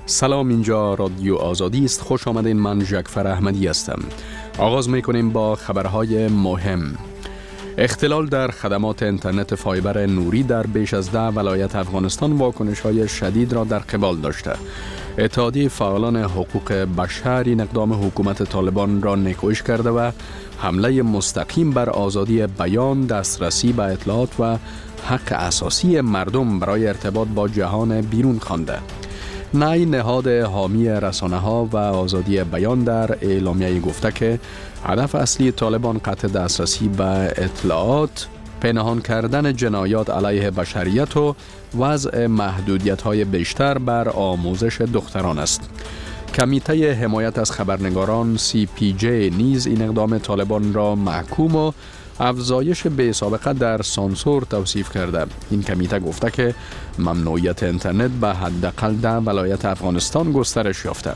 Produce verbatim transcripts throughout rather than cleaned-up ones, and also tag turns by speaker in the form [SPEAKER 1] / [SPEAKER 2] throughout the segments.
[SPEAKER 1] سلام، اینجا رادیو آزادی است. خوش آمدین. من جعفر احمدی هستم. آغاز میکنیم با خبرهای مهم. اختلال در خدمات اینترنت فایبر نوری در بیش از ده ولایت افغانستان واکنش‌های شدید را در قبال داشته. اتحادیه فعالان حقوق بشر این اقدام حکومت طالبان را نیکویش کرده و حمله مستقیم بر آزادی بیان، دسترسی به اطلاعات و حق اساسی مردم برای ارتباط با جهان بیرون خوانده. نای نهاد حامی رسانه‌ها و آزادی بیان در اعلامیه گفته که هدف اصلی طالبان قطع دسترسی به اطلاعات، پنهان کردن جنایات علیه بشریت و وضع محدودیت‌های بیشتر بر آموزش دختران است. کمیته حمایت از خبرنگاران سی پی جی نیز این اقدام طالبان را محکوم و افزایش بی سابقه در سانسور توصیف کرده. این کمیته گفته که ممنوعیت اینترنت به حداقل ده ولایت افغانستان گسترش یافته.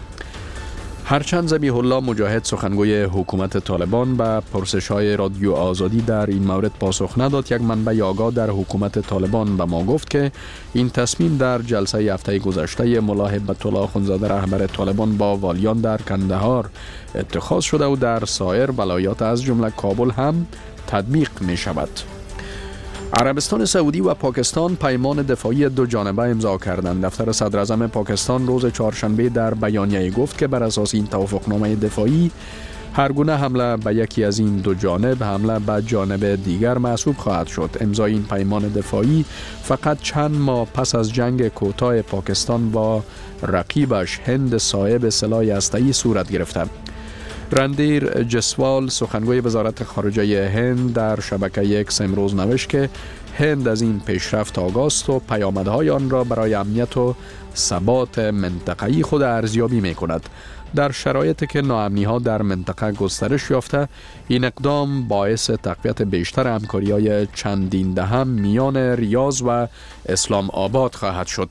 [SPEAKER 1] هرچند ذبیح الله مجاهد سخنگوی حکومت طالبان به پرسش‌های رادیو آزادی در این مورد پاسخ نداد، یک منبع آگاه در حکومت طالبان به ما گفت که این تصمیم در جلسه هفته گذشته ملا هیبت الله اخوندزاده رهبر طالبان با والیان در کندهار اتخاذ شده و در سایر ولایات از جمله کابل هم تطبیق می شود. عربستان سعودی و پاکستان پیمان دفاعی دو جانبه امضا کردند. دفتر صدر اعظم پاکستان روز چهارشنبه در بیانیه گفت که بر اساس این توافقنامه دفاعی هر گونه حمله به یکی از این دو جانب حمله به جانب دیگر محسوب خواهد شد. امضای این پیمان دفاعی فقط چند ماه پس از جنگ کوتاه پاکستان با رقیبش هند صاحب سلاح هسته‌ای صورت گرفته. رندیر جسوال سخنگوی وزارت خارجه هند در شبکه اکس امروز نوشت که هند از این پیشرفت آگاه است و پیامدهای آن را برای امنیت و ثبات منطقه‌ای خود ارزیابی می‌کند. در شرایطی که ناامنی‌ها در منطقه گسترش یافته، این اقدام باعث تقویت بیشتر همکاری‌های چندین دهم میان ریاض و اسلام آباد خواهد شد.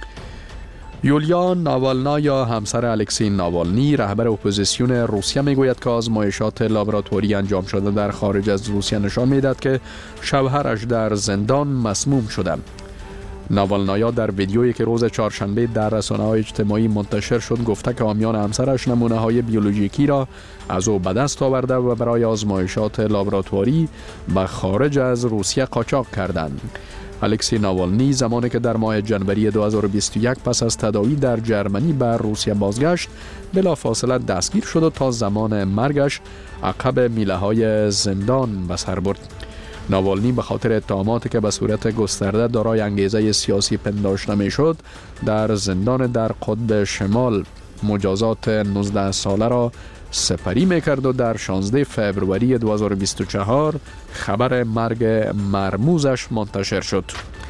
[SPEAKER 1] یولیا ناوالنا یا همسر الکسی ناوالنی رهبر اپوزیسیون روسیه میگوید که آزمایشات لابراتوری انجام شده در خارج از روسیه نشان میدهد که شوهرش در زندان مسموم شده. ناوالنایا در ویدیویی که روز چهارشنبه در رسانه‌های اجتماعی منتشر شد گفته که حامیان همسرش نمونه‌های بیولوژیکی را از او به دست آورده و برای آزمایشات لابراتوری به خارج از روسیه قاچاق کردند. الکسی ناوالنی زمانی که در ماه جنوری دو هزار و بیست و یک پس از تداوی در جرمنی به روسیه بازگشت، بلافاصله دستگیر شد و تا زمان مرگش عقب میله‌های زندان به سر برد. ناوالنی به خاطر اتهاماتی که به صورت گسترده دارای انگیزه سیاسی پنداشته میشد، در زندان در قطب شمال مجازات نوزده ساله را سپری میکرد و در شانزده فوریه دو هزار و بیست و چهار خبر مرگ مرموزش منتشر شد.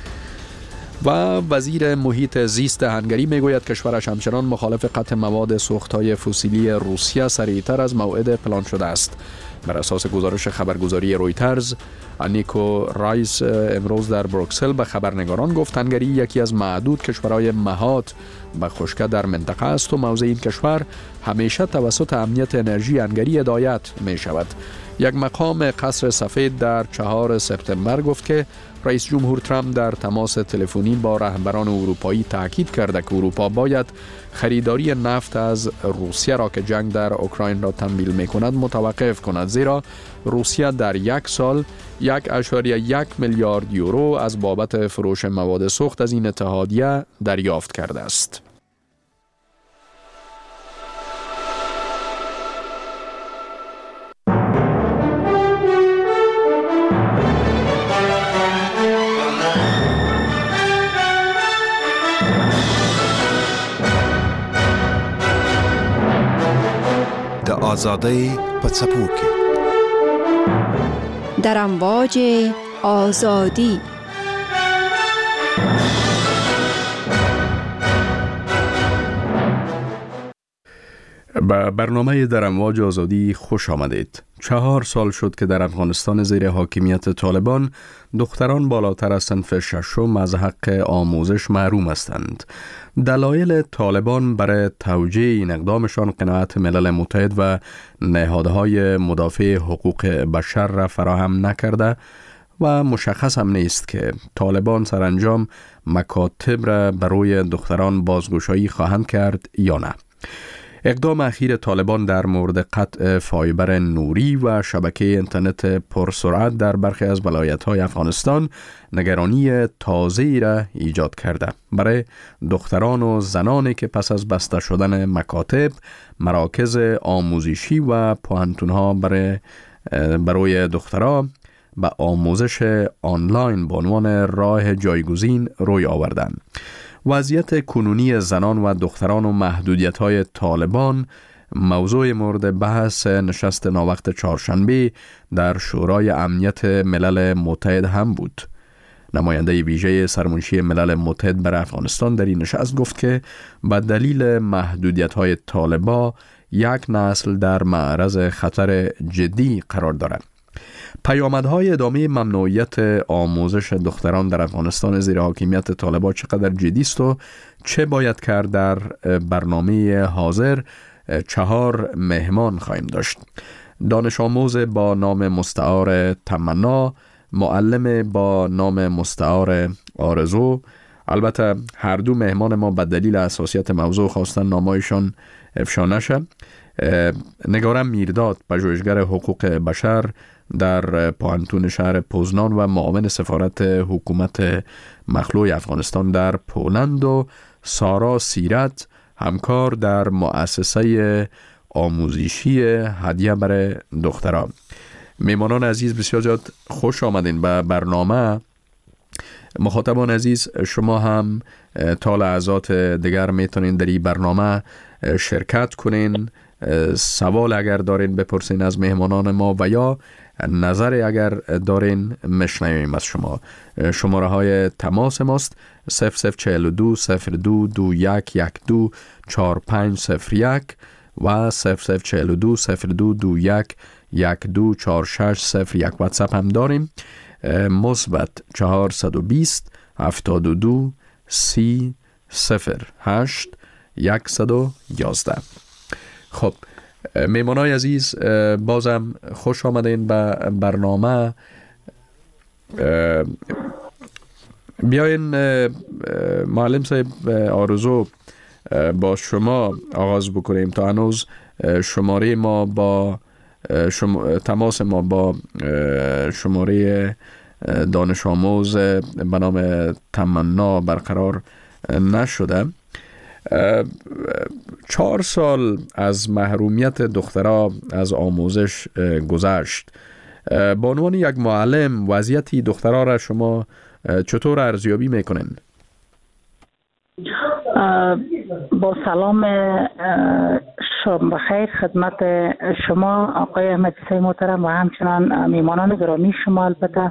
[SPEAKER 1] و وزیر محیط زیست هنگری میگوید کشورش همچنان مخالف قطع مواد سوختهای فسیلی روسیه سریعتر از موعد پلان شده است. بر اساس گزارش خبرگزاری رویترز، انیکو رایس امروز در بروکسل به خبرنگاران گفت هنگری یکی از معدود کشورهای مهات به خشکی در منطقه است و موضع این کشور همیشه توسط امنیت انرژی هنگری هدایت می شود. یک مقام قصر سفید در چهارم سپتامبر گفت که رئیس جمهور ترامپ در تماس تلفنی با رهبران اروپایی تاکید کرده که اروپا باید خریداری نفت از روسیه را که جنگ در اوکراین را تمویل می کند متوقف کند، زیرا روسیه در یک سال یک اشاریه یک میلیارد یورو از بابت فروش مواد سوخت از این اتحادیه دریافت کرده است.
[SPEAKER 2] آزادی په څپو کې
[SPEAKER 3] در امواج آزادی.
[SPEAKER 1] به برنامه در امواج آزادی خوش آمدید. چهار سال شد که در افغانستان زیر حاکمیت طالبان دختران بالاتر از صنف ششم از حق آموزش محروم هستند. دلایل طالبان برای توجیه این اقدامشان قناعت ملل متحد و نهادهای مدافع حقوق بشر را فراهم نکرده و مشخص هم نیست که طالبان سرانجام مکاتب را برای دختران بازگشایی خواهند کرد یا نه. اقدام اخیر طالبان در مورد قطع فایبر نوری و شبکه اینترنت پرسرعت در برخی از ولایت‌های افغانستان نگرانی تازه‌ای را ایجاد کرده. برای دختران و زنانی که پس از بسته شدن مکاتب، مراکز آموزشی و پوهنتون‌ها برای برای دختران به آموزش آنلاین به عنوان راه جایگزین روی آوردند. وضعیت کنونی زنان و دختران و محدودیت‌های طالبان موضوع مورد بحث نشست ناوقت چهارشنبه در شورای امنیت ملل متحد هم بود. نماینده ویژه سرمنشی ملل متحد برای افغانستان در این نشست گفت که به دلیل محدودیت‌های طالبان یک نسل در معرض خطر جدی قرار دارد. پیامدهای ادامه ممنوعیت آموزش دختران در افغانستان زیر حاکمیت طالبان چقدر جدی است و چه باید کرد در برنامه حاضر چهار مهمان خواهیم داشت. دانش آموز با نام مستعار تمنا، معلم با نام مستعار آرزو. البته هر دو مهمان ما به دلیل حساسیت موضوع خواستن نامایشان افشا نشه. نگارم میرداد، پژوهشگر حقوق بشر در پوهنتون شهر پوزنان و معاون سفارت حکومت مخلوع افغانستان در پولند، و سارا سیرت، همکار در مؤسسه آموزشی هدیه برای دختران. میمانان عزیز، بسیار زیاد خوش آمدین به برنامه. مخاطبان عزیز، شما هم تا لحظات دیگر میتونین در این برنامه شرکت کنین، سوال اگر دارین بپرسین از مهمانان ما و یا نظر اگر دارین مشنویم از شما. شماره های تماس ماست صفر صفر چهل و دو صفر دو دو یک یک دو چهار پنج صفر یک و صفر صفر چهل و دو صفر دو دو یک یک دو چهار شش صفر یک. واتساپ هم داریم، مثبت چهارصد و بیست هفتاد و دو سی صفر هشت صد و یازده. خب میمانای عزیز، بازم خوش آمدین به برنامه. بیاین معلم صاحب آرزو با شما آغاز بکنیم تا هنوز شماره ما با شم... تماس ما با شماره دانش آموز به نام تمنا برقرار نشده. چهار سال از محرومیت دخترها از آموزش گذشت. با عنوان یک معلم وضعیت دخترها را شما چطور ارزیابی میکنین؟
[SPEAKER 4] با سلام شما بخیر خدمت شما آقای احمدی صاحب محترم و همچنان میمانان گرامی شما. البته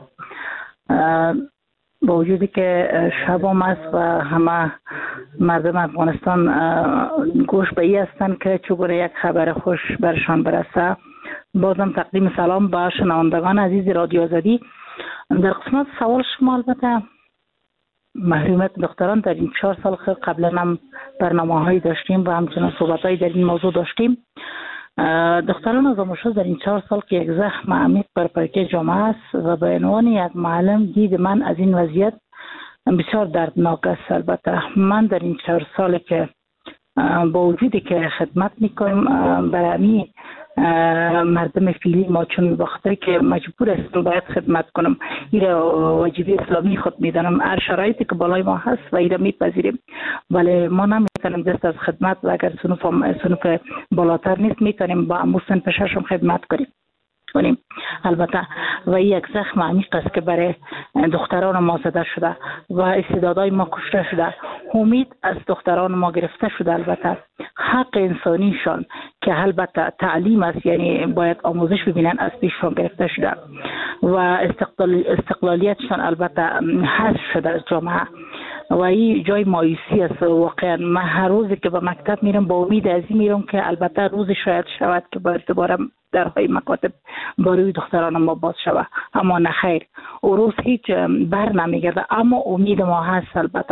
[SPEAKER 4] با وجودی که شبام است و همه مردم افغانستان گوش به ای هستند که چگونه یک خبر خوش برشان برسه، بازم تقدیم سلام به شنوندگان عزیز رادیو آزادی. در قسمت سوال شما، البته محرومیت دختران در این چهار سال قبلا هم برنامه هایی داشتیم و همچنان صحبت هایی در این موضوع داشتیم. دختران از آموزش در این چهار سال که یک زخم عمیق بر پرکه جامعه است و به عنوان یک معلم دید من از این وضعیت بسیار دردناک است. البته من در این چهار سال که با وجودی که خدمت میکنم برای مردم فیلی ما چون وقتی که مجبور هستم باید خدمت کنم، این واجبی اسلامی خود میدانم. هر شرایطی که بالای ما هست و این میپذیریم، ولی ما نمیتونیم دست از خدمت و اگر صنوف صنوف بالاتر نیست میتونیم با اموسن پششم خدمت کنیم کنیم. البته و یک زخم عمیق است که برای دختران ما زده شده و استعدادهای ما کشته شده. امید از دختران ما گرفته شده. البته حق انسانیشان که البته تعلیم است، یعنی باید آموزش ببینن، از پیششان گرفته شده و استقلال استقلالیتشان البته حذف شده از جامعه و این جای مایوسی است. واقعا من هر روزی که به مکتب میرم با امید از این میرم که البته روزی شاید شود که باید دوباره درهای مکاتب برای دختران ما باز شود، اما نخیر، او روز هیچ بر نمیگرده. اما امید ما هست. البته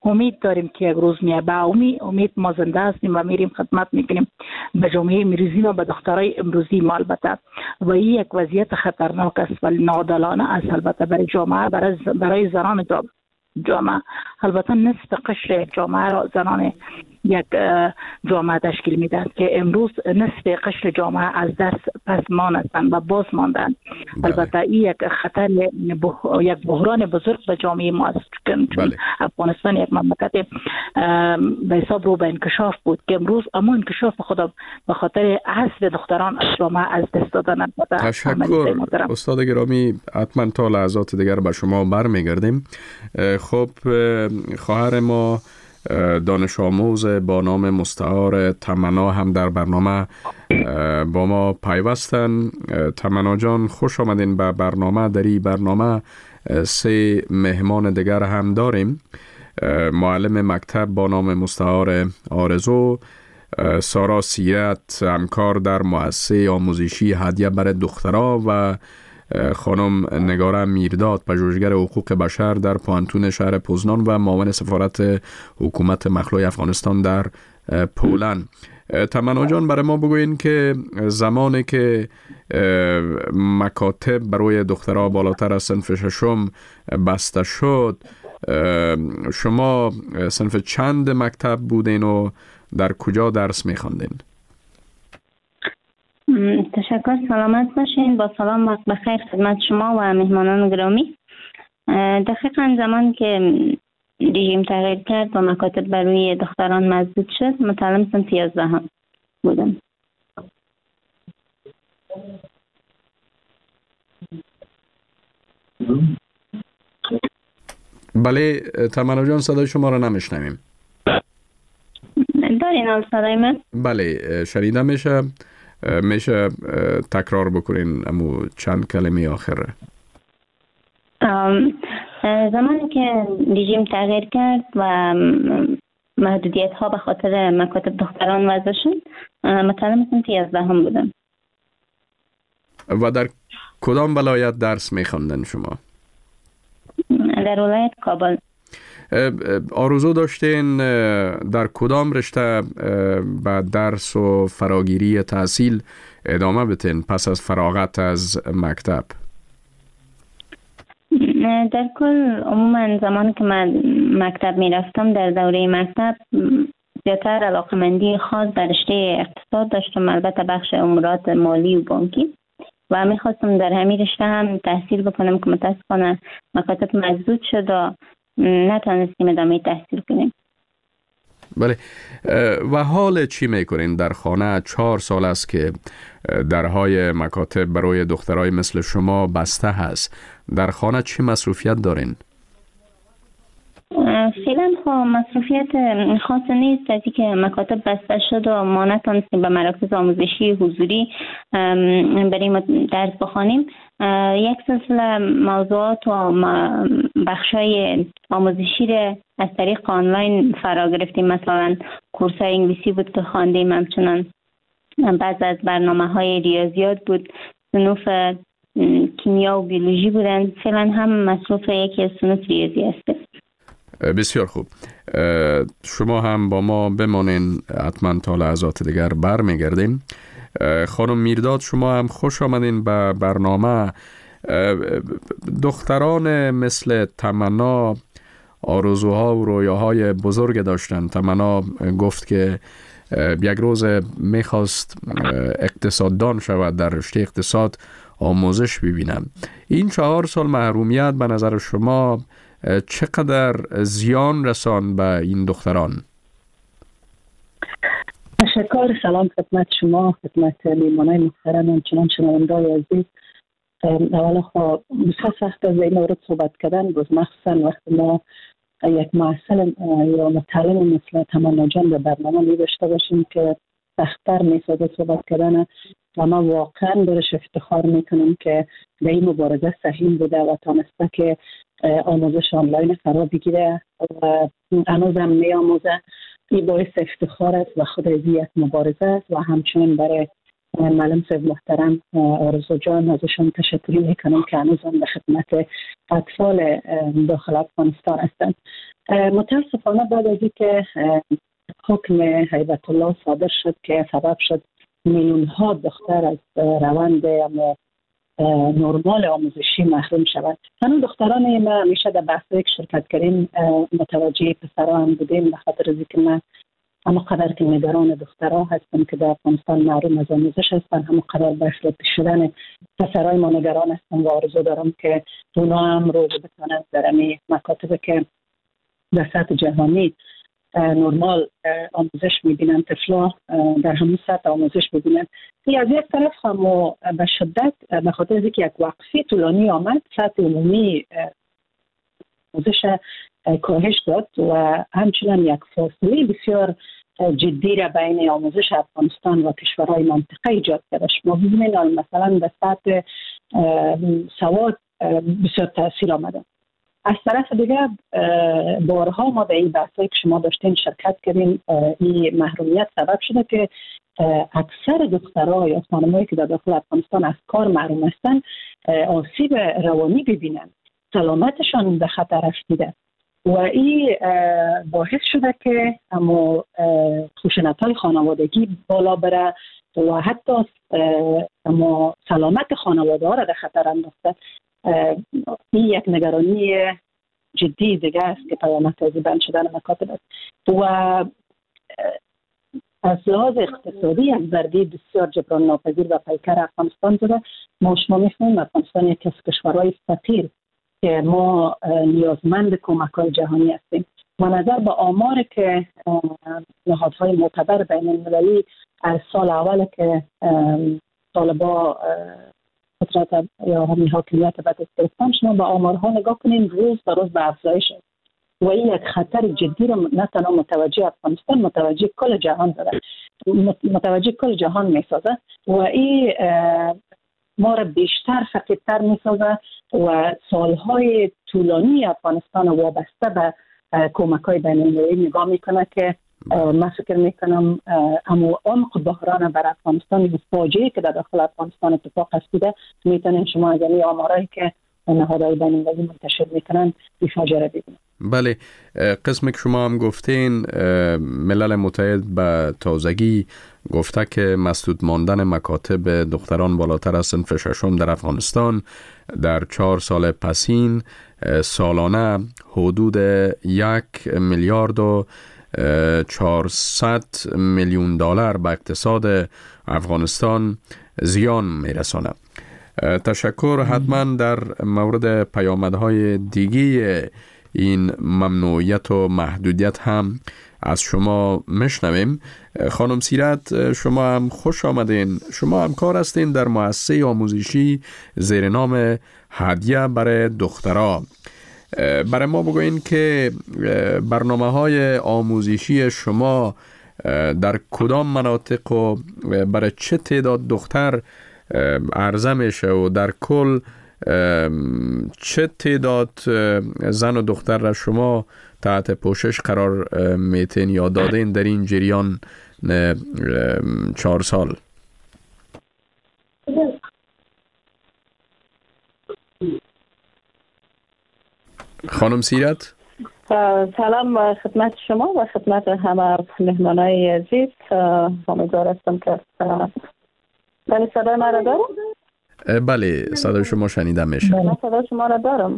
[SPEAKER 4] امید داریم که یک روز میاد. با امید امید ما زنده هستیم و میریم خدمت میکنیم به جامعه امروزی و به دخترای امروزی ما. البته و این یک وضعیت خطرناک است و ناعادلانه است البته برای جامعه، برای برای زنان جامعه. البته نصف قشر جامعه را زنان یک جامعه تشکیل میدن که امروز نصف قشر جامعه از دست پس ماندن و باز ماندن. البته این یک خطر بح... یک بحران بزرگ به جامعه ما است، چون بله. افغانستان یک مملکت به حساب رو به انکشاف بود که امروز اما انکشاف خود به خاطر حذف دختران از جامعه از دست دادن.
[SPEAKER 1] تشکر استاد گرامی، حتما تا لحظات دیگر به شما برمیگردیم. خب خواهر ما دانش آموز با نام مستعار تمنا هم در برنامه با ما پیوستن. تمنا جان خوش آمدین به برنامه. در این برنامه سه مهمان دیگر هم داریم. معلم مکتب با نام مستعار آرزو، سارا سیرت همکار در مؤسسه آموزشی هدیه برای دخترها و خانم نگاره میرداد پژوهشگر حقوق بشر در پانتون شهر پوزنان و معاون سفارت حکومت مخلوع افغانستان در پولند. تمنا جان برای ما بگوین که زمانی که مکاتب برای دخترها بالاتر از صنف ششم بسته شد، شما صنف چند مکتب بودین و در کجا درس می‌خواندین؟
[SPEAKER 5] تشکر، سلامت باشین. با سلام وقت بخیر خدمت شما و مهمانان گرامی. دقیقا زمان که رژیم تغییر کرد و مکاتب برای دختران مسدود شد، متعلم صنف یازدهم بودم.
[SPEAKER 1] بله تمنا جان، صدای شما را نمیشنویم.
[SPEAKER 5] دارین حال صدای من؟
[SPEAKER 1] بله شنیده میشه. میشه تکرار بکنین امو چند کلمه آخره؟
[SPEAKER 5] زمانی که رژیم تغییر کرد و محدودیت ها به خاطر مکاتب دختران وضع شد، متعلم صنف یازدهم بودم.
[SPEAKER 1] و در کدام ولایت درس میخواندن شما؟
[SPEAKER 5] در ولایت کابل.
[SPEAKER 1] آرزو داشتین در کدام رشته با درس و فراگیری تحصیل ادامه بتین پس از فراغت از مکتب؟
[SPEAKER 5] در کل عموما زمانی که من مکتب می رفتم، در دوره مکتب زیادتر علاقمندی خاص در رشته اقتصاد داشتم، البته بخش امورات مالی و بانکی، و می خواستم در همین رشته هم تحصیل بکنم که متاسفانه مکاتب مسدود شد و نتونستیم ادامه تحصیل کنیم.
[SPEAKER 1] بله. و حال چی میکنین در خانه؟ چهار سال است که درهای مکاتب برای دخترای مثل شما بسته هست. در خانه چی مصروفیت دارین؟
[SPEAKER 5] فعلا خب مصروفیت خاص نیست. از اینکه مکاتب بسته شد و ما نتونستیم به مراکز آموزشی حضوری بریم درس بخوانیم، یک سلسله موضوعات و بخشای آموزشی را از طریق آنلاین فرا گرفتیم. مثلا کورس های انگلیسی بود که خواندیم، همچنان بعض از برنامه های ریاضیات بود، صنوف کیمیا و بیولوژی بودن. فعلا هم مصروف یکی از صنوف ریاضی هستیم.
[SPEAKER 1] بسیار خوب. شما هم با ما بمانین، حتما تا لحظات دیگر بر میگردیم. خانم میرداد، شما هم خوش آمدین به برنامه. دختران مثل تمنا آرزوها و رویاهای بزرگ داشتن. تمنا گفت که یک روز میخواست اقتصاددان شود، در رشته اقتصاد آموزش ببینم. این چهار سال محرومیت به نظر شما چقدر زیان رسان به این دختران؟
[SPEAKER 6] تشکر. سلام خدمت شما، خدمت میهمانان محترم، همچنان شنوندگان عزیز. اولا خب بسیار سخت از این مورد صحبت کردن، باز مخصوصا وقتی ما یک معلم یا متعلم مثل تمنا جان به برنامه می داشته باشیم که سخت‌تر میسازه صحبت کردن، و ما واقعا برش افتخار میکنم که به این مبارزه سهیم بوده و تانسته که آموزش آنلاین فرا بگیره و هنوز هم می آموزه. این باعث افتخار است و خود از یک مبارزه است و همچنین برای معلم صاحب محترم آرزو جان، ازشون تشکر میکنم که هنوزم به خدمت اطفال داخل افغانستان هستند. متاسفانه بعد از اینکه حکم هیبت الله صادر شد که سبب شد میلیون ها دختر از روند اما نرمال آموزشی محروم شود. همون دختران ما همیشه در بحثی که شرکت کردیم متوجه پسرها هم بودیم، به خاطر از اینکه من اما قدر که نگران دخترها هستم که در افغانستان محروم از آموزش هستن، همون قدر به افراطی شدن پسرای ما نگران هستم و آرزو دارم که اونا هم روز بتونن در این مکاتب که در سطح جهانی نرمال آموزش میبینن، طفلا در همون سطح آموزش میبینن. این از یک طرف هم به شدت به خاطر از اینکه یک وقفه طولانی آمد، سطح عمومی آموزش کاهش داد و همچنان یک فاصله بسیار جدی را بین آموزش افغانستان و کشورهای منطقه ایجاد کرده. شما ببینید مثلا به سطح سواد بسیار تاثیر آمده. از طرف دیگه بارها ما به این بحثایی که شما داشتین شرکت کردیم، این محرومیت سبب شده که اکثر دخترها یا خانمایی که در داخل افغانستان از کار محروم هستن آسیب روانی ببینن، سلامتشان به خطر افتیده و این باعث شده که اما خشونت‌های خانوادگی بالا بره و حتی اما سلامت خانواده ها را در خطر انداخته. این یک نگرانی جدی دیگه است که پیامد از بند شدن مکاتب است و از لحاظ اقتصادی از ضربه بسیار جبران ناپذیر و پیکر افغانستان شده. ما شما می‌فهمیم افغانستان یک از کشورهای فقیر که ما نیازمند کمک‌های جهانی هستیم و نظر به آمار که نهادهای معتبر بین المللی از سال اول که طالبا قدرت یا همین حاکمیت به دست گرفتن، شما به آمارها نگاه کنین، روز به روز به افزایش است و این یک خطر جدی رو نه تنها متوجه افغانستان، متوجه کل جهان داره، متوجه کل جهان میسازه و این ما را بیشتر فقیرتر میسازه و سالهای طولانی افغانستان وابسته به کمک‌های بین‌المللی نگاه میکنه که من فکر میکنم اما عمق بحران بر افغانستان، فاجعه‌ای که در داخل افغانستان اتفاق افتاده، میتونین شما از این آمارایی که نهادهای بین‌المللی منتشر میکنن این فاجعه را ببینید.
[SPEAKER 1] بله، قسمی که شما هم گفتین ملل متحد به تازگی گفته که مسدود ماندن مکاتب دختران بالاتر از صنف ششم در افغانستان در چهار سال پسین سالانه حدود یک میلیارد و چهارصد میلیون دلار به اقتصاد افغانستان زیان میرسانه. تشکر. حتما در مورد پیامدهای دیگه این ممنوعیت و محدودیت هم از شما مشنویم. خانم سیرت، شما هم خوش آمدین. شما همکار هستین در مؤسسه آموزشی زیر نام هدیه برای دخترها. برای ما بگوین که برنامه های آموزشی شما در کدام مناطق و برای چه تعداد دختر عرضه میشه و در کل چه تعداد زن و دختر را شما تحت پوشش قرار میتین یا دادین در این جریان چهار سال؟ خانم سیرت،
[SPEAKER 4] سلام خدمت شما و خدمت همه مهمانای عزیز. امیدوار هستم که بله صدای ما را دارم؟
[SPEAKER 1] بله، صدای شما شنیده میشه.
[SPEAKER 4] من صدای شما را دارم.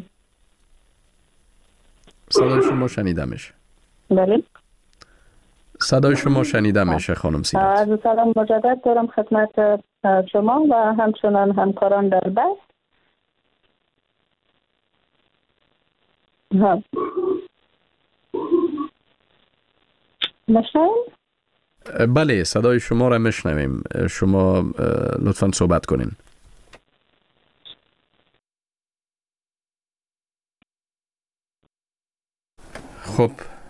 [SPEAKER 1] صدای شما شنیده میشه.
[SPEAKER 4] بله،
[SPEAKER 1] صدای شما شنیده میشه خانم سیرت.
[SPEAKER 4] از سلام مجدد دارم خدمت شما و همچنان همکاران در بحث. ها مشنویم؟
[SPEAKER 1] بله، صدای شما را مشنویم. شما لطفاً صحبت کنین. خب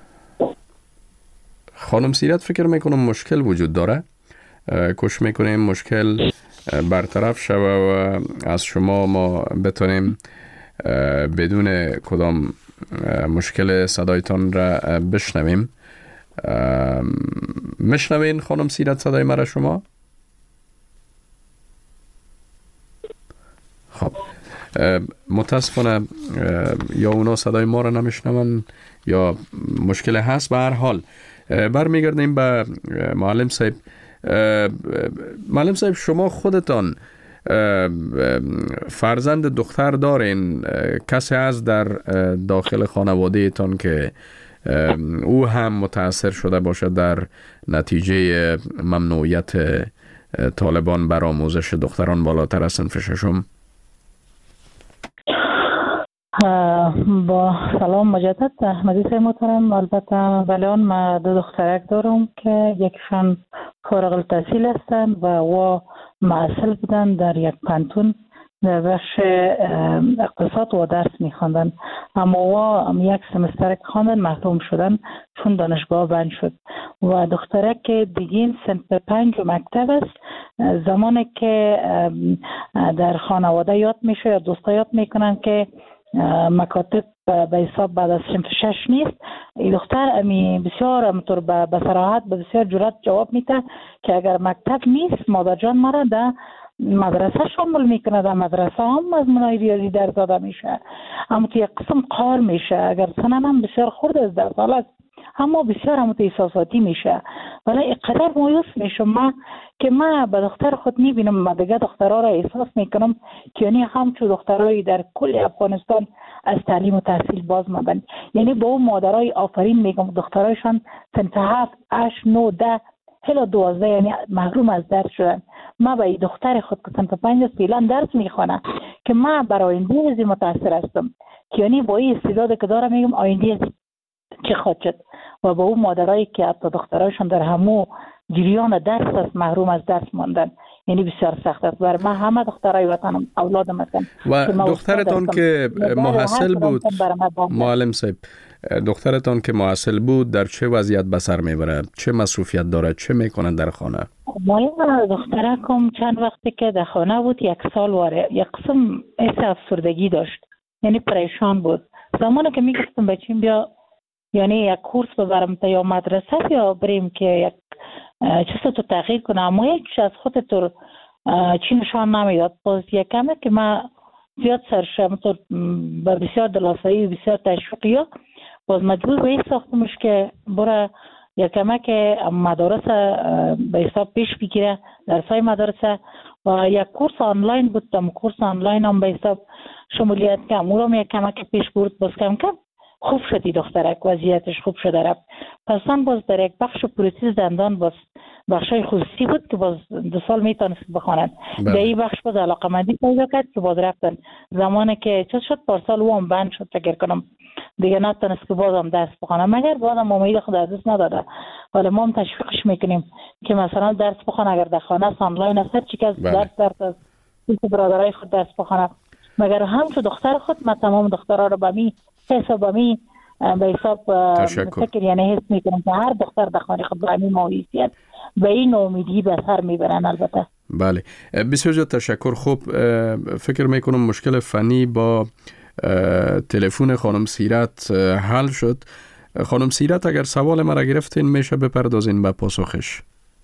[SPEAKER 1] خانم سیرت، فکر میکنم مشکل وجود داره. کوشش میکنیم مشکل برطرف شوه و از شما ما بتونیم بدون کدام مشکل صدایتان را بشنویم. مشنوین خانم سیرت صدای مرا شما؟ خب متاسفانه یا اونا صدای ما را نمیشنون یا مشکل هست. به هر حال برمیگردیم به معلم صاحب. معلم صاحب شما خودتان فرزند دختر دارین؟ کسی از در داخل خانواده تان که او هم متاثر شده باشد در نتیجه ممنوعیت طالبان بر آموزش دختران بالاتر از صنف ششم؟
[SPEAKER 4] با سلام مجدد احمدی صاحب محترم. البته ولی من دو دخترک دارم که یکشان فارغ التحصیل هستند و و معسل بودن در یک پانتون در بخش اقتصاد و درس می‌خواندن، اما و یک سمستر خواندن محروم شدن چون دانشگاه بند شد. و دخترک که دیگین صنف پنج مکتب است، زمانی که در خانواده یاد میشه یا دوستا یاد میکنن که مکاتب به حساب بعد از صنف شش نیست، این دختر امی بسیار همطور به صراحت به بسیار جرات جواب میده که اگر مکتب نیست مادر جان مرا در مدرسه شامل میکنه، در مدرسه هم از منای ریاضی در داده میشه، اما تو یک قسم قار میشه. اگر سنن هم بسیار خورد از در سال است اما بسیار هم احساساتی میشه، ولی اینقدر مایوس میشم من که من به دختر خود میبینم، من دیگه دخترها را احساس میکنم که یعنی همچون دخترایی در کل افغانستان از تعلیم و تحصیل باز مبند. یعنی با اون مادرای آفرین میگم دخترایشان صنف هفت، هشت، نه، ده هلا دوازده یعنی محروم از درس شدن. من به دختر خود که صنف پنج فعلا درس میخوانه که من برای آینده ازی متاثر هستم که یعنی با این استعداد که دارم میگم آینده ازی چه خواهد شد. و با اون مادرایی که حتی دخترایشان در همو جریان درس است محروم از درس ماندن، یعنی بسیار سخت است. برای من همه دخترای وطنم اولادم هستن.
[SPEAKER 1] و دخترتان که محصل بود معلم صاحب، دخترتان که محصل بود در چه وضعیت به سر میبره؟ چه مصروفیت داره؟ چه میکنن در خانه؟
[SPEAKER 4] ما دخترکم چند وقتی که در خانه بود یک سال واره یک قسم حس افسردگی داشت، یعنی پریشان بود. زمانی که میگفتم بچیم بیا یعنی یک کورس ببرم تا یا مدرسه یا بریم که یک چیز تو تغییر کنم، اما یک از خود تو چی نشان نمیداد. باز یک کمه که من زیاد سرشم تو با بسیار دلاسایی و بسیار تشویقی ها باز مجبور به این ساختمش که برای یک کمه که مدارس به حساب پیش بگیره درسای مدرسه و یک کورس آنلاین بود. تم کورس آنلاین هم به حساب شمولیت کم او را یک کمه که پیش برد باز کم کم خوب شدی دخترک، وضعیتش خوب شده رفت. پس من باز در یک بخش پروتز دندان باز بخشای خصوصی بود که باز دو سال میتونست بخواند. در این بخش باز علاقمندی پیدا کرد که باز رفتن. زمانی که چه شد پارسال او هم بند شد فکر کنم دیگه نتونست که باز هم درس بخونه، مگر باز هم امید خود از دست نداده. ولی ما هم تشویقش میکنیم که مثلا درس بخونه، اگر در خانه آنلاین است هر چی که درس درس از برادرای خود درس بخونه. مگر هم تو دختر خود ما تمام دخترها رو به می حساب می به حساب فکر یعنی حس میکنم که هر دختر در خانه خود به می مویسیت به این امیدی به سر میبرن. البته
[SPEAKER 1] بله بسیار زیاد تشکر. خوب فکر میکنم مشکل فنی با تلفن خانم سیرت حل شد. خانم سیرت اگر سوال مرا گرفتین میشه بپردازین به پاسخش.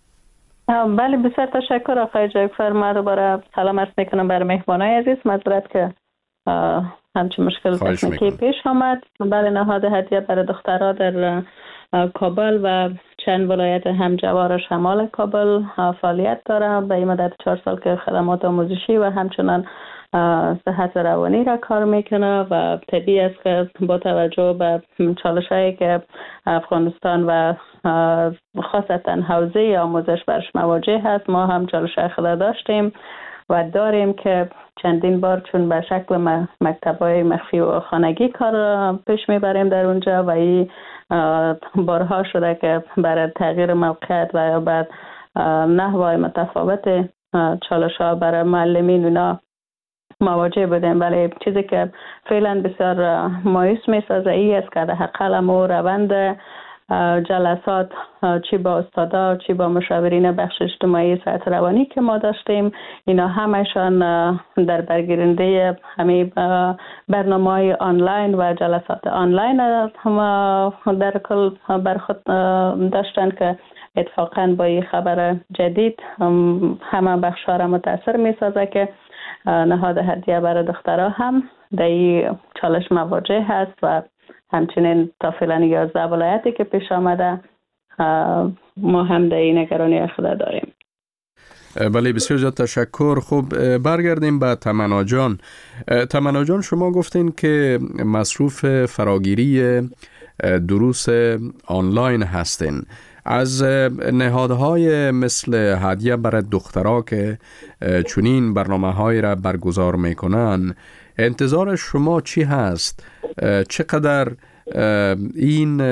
[SPEAKER 7] بله بسیار تشکر آقای جعفر. من دوباره سلام عرض میکنم برای مهمانای عزیز. معذرت که همچین مشکل تکنیکی پیش آمد. بله نهاد هدیه برای دخترها در کابل و چند ولایت همجوار شمال کابل فعالیت داره. به این مدت چهار سال که خدمات آموزشی و همچنان صحت روانی را کار میکنه و طبیعی است که با توجه به چالش‌هایی که افغانستان و خاصتا حوزه آموزش برش مواجه هست ما هم چالش‌های خود داشتیم و داریم که چندین بار چون به شکل مکتب‌های مخفی و خانگی کار پیش میبریم در اونجا و این بارها شده که برای تغییر موقعیت و یا بعد نحوهای متفاوت چالش‌ها برای معلمین اونا مواجه بودیم. ولی چیزی که فعلا بسیار مایوس میسازه ای است که در حقیقت ما روند جلسات چی با استادا چی با مشاورین بخش اجتماعی صحت روانی که ما داشتیم اینا همشان در برگیرنده همین برنامه‌های آنلاین و جلسات آنلاین هم در کل بر خود داشتن که اتفاقا با این خبر جدید همه بخش‌ها را متاثر می‌سازه که نهاد هدیه برای دخترها هم در این چالش مواجه هست و همچنین تا فعلا یازده ولایتی که پیش آمده ما هم در این نگرانی خود داریم.
[SPEAKER 1] بله بسیار زیاد تشکر. خب برگردیم به تمنا جان. تمنا جان شما گفتین که مصروف فراگیری دروس آنلاین هستین. از نهادهای مثل هدیه برای دخترها که چنین برنامه‌های را برگزار میکنن انتظار شما چی هست؟ چقدر این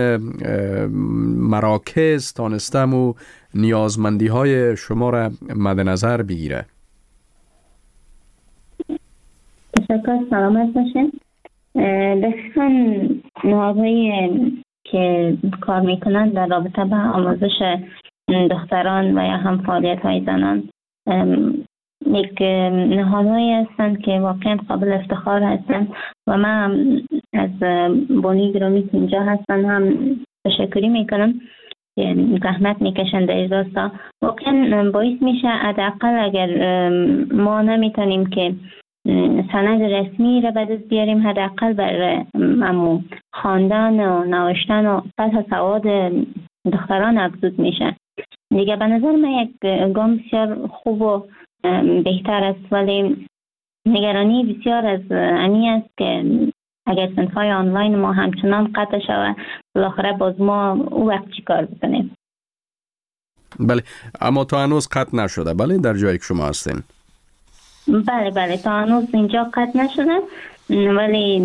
[SPEAKER 1] مراکز تانستم و نیازمندی های شما را مد نظر بگیره؟
[SPEAKER 5] تشکر، سلامت باشین. دقیقا نهادهایی که کار میکنند در رابطه با آموزش دختران و یا هم فعالیت های زنان یک نهادهایی هستند که واقعا قابل افتخار هستند و من از بانی گرامی که اینجا هستن هم تشکری میکنم که زحمت میکشن در این راستا. واقعا باعث میشه حداقل اگر ما نمیتونیم که سند رسمی را به دست بیاریم، حداقل بر امو خواندن و نوشتن و فتح سواد دختران افزود میشه. دیگه به نظر من یک گام بسیار خوب و بهتر است، ولی نگرانی بسیار از امی است که اگر صنفهای آنلاین ما همچنان قطع شود بالاخره باز ما او وقت چی کار بکنیم؟
[SPEAKER 1] بله، اما تا هنوز قطع نشده. بله در جایی که شما هستین؟
[SPEAKER 5] بله بله تا هنوز اینجا قطع نشده، ولی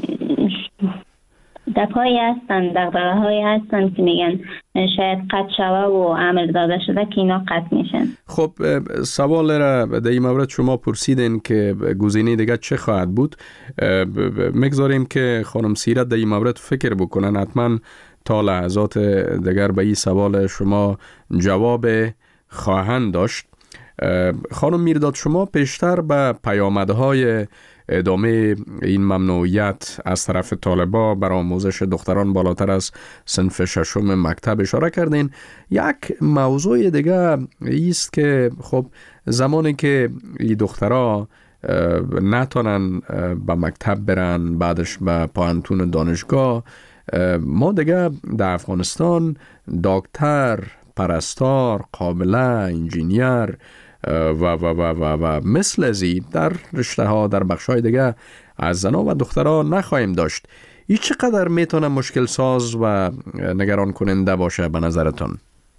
[SPEAKER 5] دفعی هستن دقدقه هایی هستن که میگن شاید قطع شوه و عمل داده شده که اینا قطع میشن.
[SPEAKER 1] خب سوال را در این مورد شما پرسیدین که گزینه دیگه چه خواهد بود. میگذاریم که خانم سیرت در این مورد فکر بکنن، حتما تا لحظات دیگر به این سوال شما جواب خواهند داشت. خانم میرداد شما پیشتر به پیامدهای ادامه این ممنوعیت از طرف طالبا بر آموزش دختران بالاتر از صنف ششم مکتب اشاره کردین. یک موضوع دیگه ایست که خب زمانی که این دخترها نتونن به مکتب برن، بعدش به پوهنتون دانشگاه، ما دیگه در افغانستان دکتر، پرستار، قابله، انجینیر و و و و و مثل ازی در رشته ها در بخش های دیگه از زنان و دخترها نخواهیم داشت. این چقدر میتونه مشکل ساز و نگران کننده باشه به نظرتون؟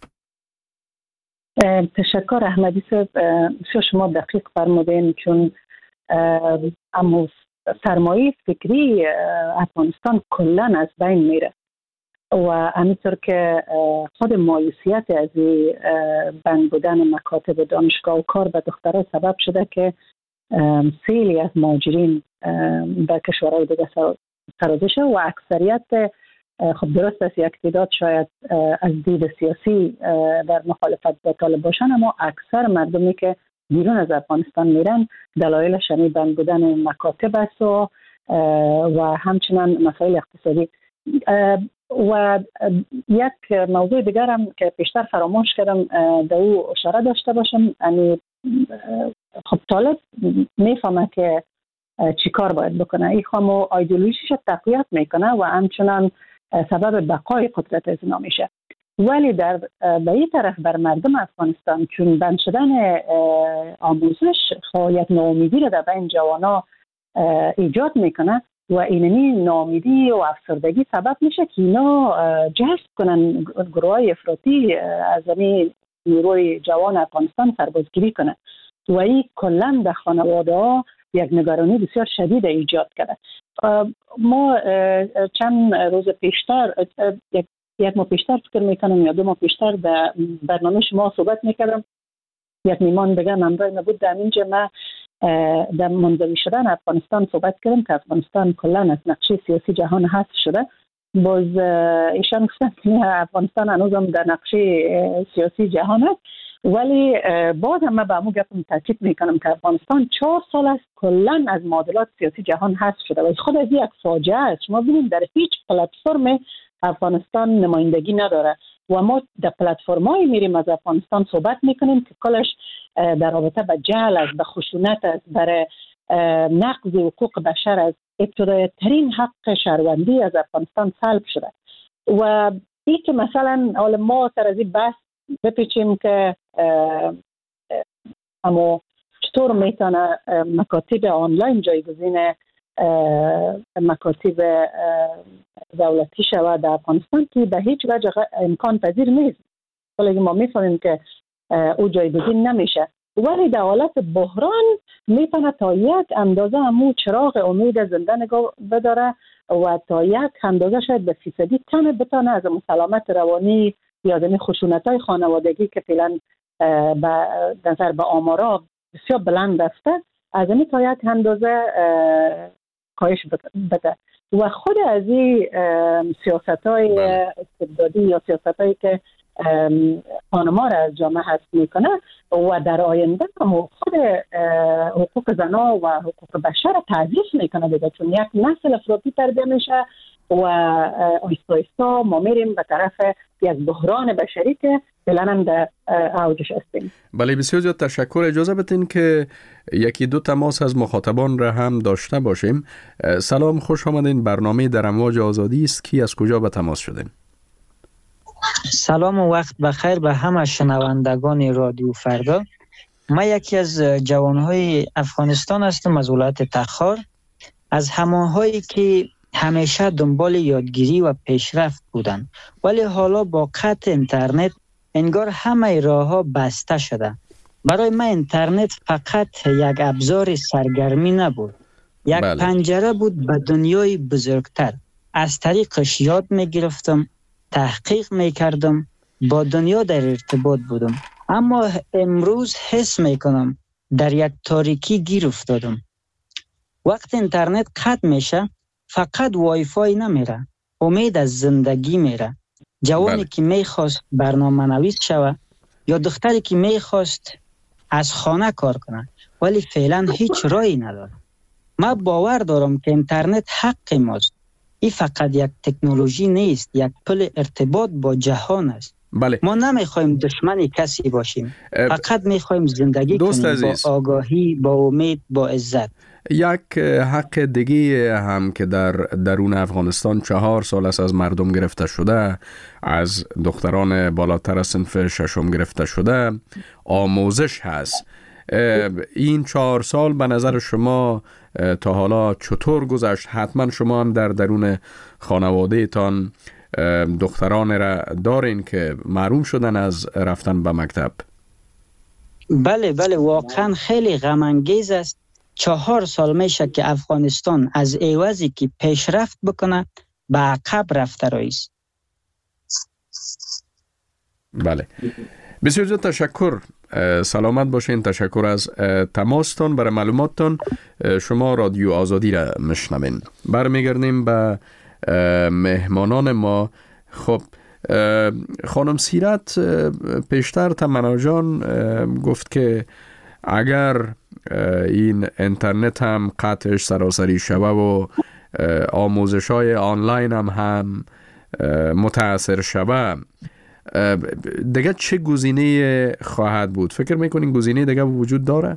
[SPEAKER 6] تشکر احمدی صاحب، شما دقیق فرمودین، چون اما سرمایه فکری افغانستان کلن از بین میره و همینطور که خود مایوسیت از بند بودن مکاتب دانشگاه و کار به دخترها سبب شده که سیلی از مهاجرین به کشورهای دیگه سرازی شده و اکثریت خب درست است یک تعداد شاید از دید سیاسی در مخالفت با طالب باشن، اما اکثر مردمی که بیرون از افغانستان میرن دلایلش همین بند بودن مکاتب است و و همچنان مسائل اقتصادی. و یک موضوع دیگر هم که پیشتر فراموش کردم در او اشاره داشته باشم، یعنی خب طالب میفهمه که چی کار باید بکنه، این خامو ایدئولوژیش تقویت میکنه و همچنان سبب بقای قدرت از اینا میشه. ولی در به این طرف بر مردم افغانستان چون بند شدن آموزش خواهیت ناامیدی را در بین جوانا ایجاد میکنه و اینمی ناامیدی و افسردگی سبب میشه که اینا جذب کنن گروه های افراطی از این نیروی جوان افغانستان سربازگیری کنه و این کلا در خانواده ها یک نگرانی بسیار شدید ایجاد کرده. ما چند روز پیشتر یک یک ماه پیشتر فکر میکنم یا دو ماه پیشتر در برنامه شما صحبت میکردم، یک میمان دیگه همراه نبود، در اینجا ما در منزوی شدن افغانستان صحبت کردم که افغانستان کلا از نقشه سیاسی جهان حذف شده. باز ایشان گفتن که افغانستان هنوز هم در نقشه سیاسی جهان است، ولی باز هم من به همون گفتم تاکید میکنم که افغانستان چهار سال است کلا از معادلات سیاسی جهان حذف شده و خود از یک فاجعه است. شما ببینید در هیچ پلتفرم افغانستان نمایندگی نداره و ما در پلتفرم‌های میریم از افغانستان صحبت میکنیم که کلش در رابطه با جهل است، به خشونت است، برای نقض حقوق بشر است. ابتدایی ترین حق شهروندی از افغانستان سلب شده و این که مثلا حالا ما سر از این بحث بپیچیم که اما چطور میتونه مکاتب آنلاین جایگزین مکاتب دولتی شود در افغانستان که به هیچ وجه امکان پذیر نیست. ولی ما میفهمیم که او جایگزین نمیشه، ولی در حالت بحران میتونه تا یک اندازه همون چراغ امید زنده نگاه بداره و تا یک اندازه شاید به فیصدی کم بتونه از سلامت روانی یا از خشونت‌های خانوادگی که فعلا به نظر به آمارا بسیار بلند است از این تا یک اندازه کاهش بده. و خود از این سیاست‌های استبدادی یا سیاست‌هایی که خانم‌ها را از جامعه حذف میکنه و در آینده خود حقوق زنان و حقوق بشر را تضعیف میکنه دیگه، چون یک نسل افراطی تربیت میشه و آیستا آیستا ما میریم به طرف یک بحران بشری که فعلا هم در اوجش هستیم.
[SPEAKER 1] بله بسیار زیاد تشکر. اجازه بدین که یکی دو تماس از مخاطبان را هم داشته باشیم. سلام، خوش آمدین. برنامه در امواج آزادی است. کی از کجا به تماس شدین؟
[SPEAKER 8] سلام و وقت بخیر به همه شنوندگان رادیو فردا. من یکی از جوانهای افغانستان هستم از ولایت تخار، از همانهایی که همیشه دنبال یادگیری و پیشرفت بودن، ولی حالا با قطع اینترنت انگار همه راه‌ها بسته شده. برای من اینترنت فقط یک ابزار سرگرمی نبود، یک بله. پنجره بود به دنیای بزرگتر. از طریقش یاد می‌گرفتم، تحقیق می‌کردم، با دنیا در ارتباط بودم. اما امروز حس می‌کنم در یک تاریکی گیر افتادم. وقت اینترنت قطع میشه فقط وای فای نمیره، امید از زندگی میره. جوانی بله. که میخواست برنامه نویس شوه یا دختری که میخواست از خانه کار کنه ولی فعلا هیچ راهی نداره. من باور دارم که اینترنت حق ماست. این فقط یک تکنولوژی نیست، یک پل ارتباط با جهان است. بله. ما نمیخوایم دشمن کسی باشیم، فقط میخوایم زندگی کنیم عزیز. با آگاهی، با امید، با عزت.
[SPEAKER 1] یک حق دیگه هم که در درون افغانستان چهار سال است از مردم گرفته شده، از دختران بالاتر از صنف ششم گرفته شده، آموزش هست. این چهار سال به نظر شما تا حالا چطور گذشت؟ حتما شما هم در درون خانواده تان دختران را دارین که محروم شدن از رفتن به مکتب.
[SPEAKER 8] بله بله واقعا خیلی غم انگیز است. چهار سال میشه که افغانستان از عوضی که پیشرفت بکنه به عقب رفته رایست.
[SPEAKER 1] بله بسیار زیاد تشکر. سلامت باشین. تشکر از تماستان. برای معلوماتتان شما رادیو آزادی را مشنوین. برمیگردیم به مهمانان ما. خب خانم سیرت پیشتر تمنا جان گفت که اگر این اینترنت هم قطعش سراسری شوه و آموزش های آنلاین هم هم متاثر شوه، دیگه چه گزینه خواهد بود؟ فکر میکنین گزینه دیگه وجود داره؟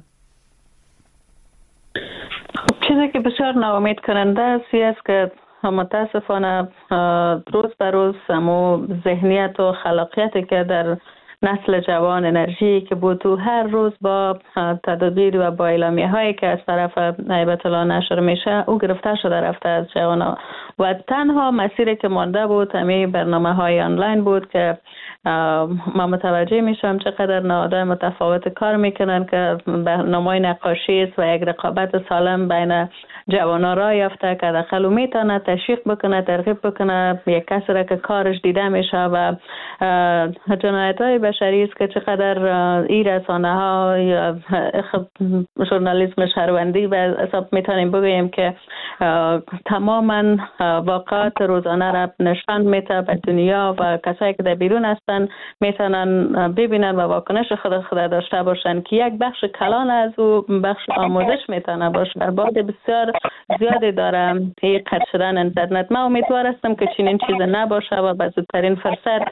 [SPEAKER 7] چیزی که بسیار ناامید کننده است است که متاسفانه روز به روز همو ذهنیت و خلاقیتی که در نسل جوان انرژی که بود تو هر روز با تدابیر و با اعلامیه هایی که از طرف هیبت الله نشر میشه او گرفته شده رفته از جوان و تنها مسیری که مانده بود همین برنامه های آنلاین بود که ما متوجه میشم چقدر نهادهای متفاوت کار میکنن که برنامه نقاشی است و یک رقابت سالم بین جوانا را یافته که داخل میتونه تشویق بکنه، ترغیب بکنه یک کسی را که کارش دیده میشه و جنایت های بشری است که چقدر این رسانه ها یا ژورنالیسم شهروندی به حساب میتونیم بگوییم که تماما واقعات روزانه را نشان میده به دنیا و کسایی که در بیرون هستن میتونن ببینن و واکنش خود خود داشته باشن که یک بخش کلان از او بخش آموزش میتونه باشه. بعد بسیار زیادی داره این قطع شدن اینترنت. من امیدوار هستم که چنین چیز نباشه و به زودترین فرصت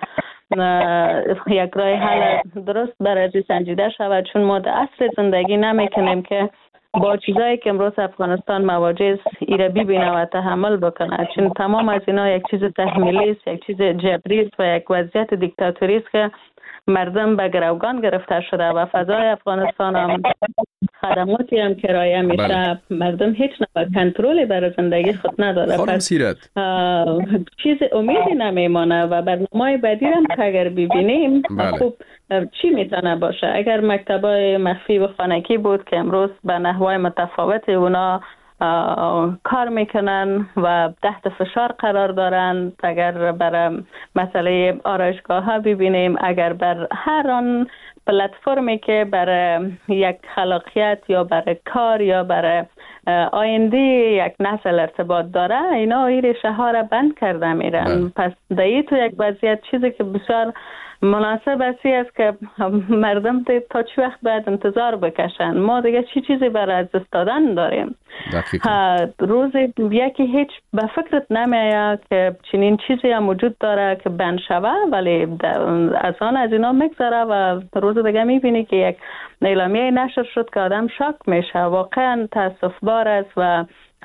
[SPEAKER 7] یک راه حل درست برای سنجیده شود، چون ما در عصر زندگی نمیکنیم که با چیزایی که امروز افغانستان مواجه است ایره ببینه و تحمل بکنه، چون تمام از اینا یک چیز تحمیلی است، یک چیز جبری است و یک وضعیت دیکتاتوری است که مردم به گروگان گرفته شده و فضای افغانستان هم خدماتی هم کرایه میشه. بله. مردم هیچ نوع کنترلی برای زندگی خود نداره.
[SPEAKER 1] خانم سیرت
[SPEAKER 7] چیز امیدی نمیمانه و برنامه بعدی هم که اگر ببینیم بله. خوب چی میتونه باشه؟ اگر مکتبای مخفی و خانگی بود که امروز به نحوه متفاوت اونا کار میکنن و تحت فشار قرار دارن، اگر برای مسئله آرایشگاه ها ببینیم، اگر بر هر آن پلتفرمی که برای یک خلاقیت یا برای کار یا برای آینده یک نسل ارتباط داره، اینا این ریشه ها را بند کرده میرن. پس دایی تو یک وضعیت چیزی که بسیار مناسب است که مردم تا چه وقت باید انتظار بکشن؟ ما دیگه چی چیزی برای از دست دادن داریم؟ روز یکی هیچ به فکرت نمیاد که چنین چیزی هم وجود داره که بند شوه، ولی از آن از اینا میگذره و روز دیگه میبینی که یک اعلامیه نشر شد که آدم شاک میشه. واقعا تاسف بار است و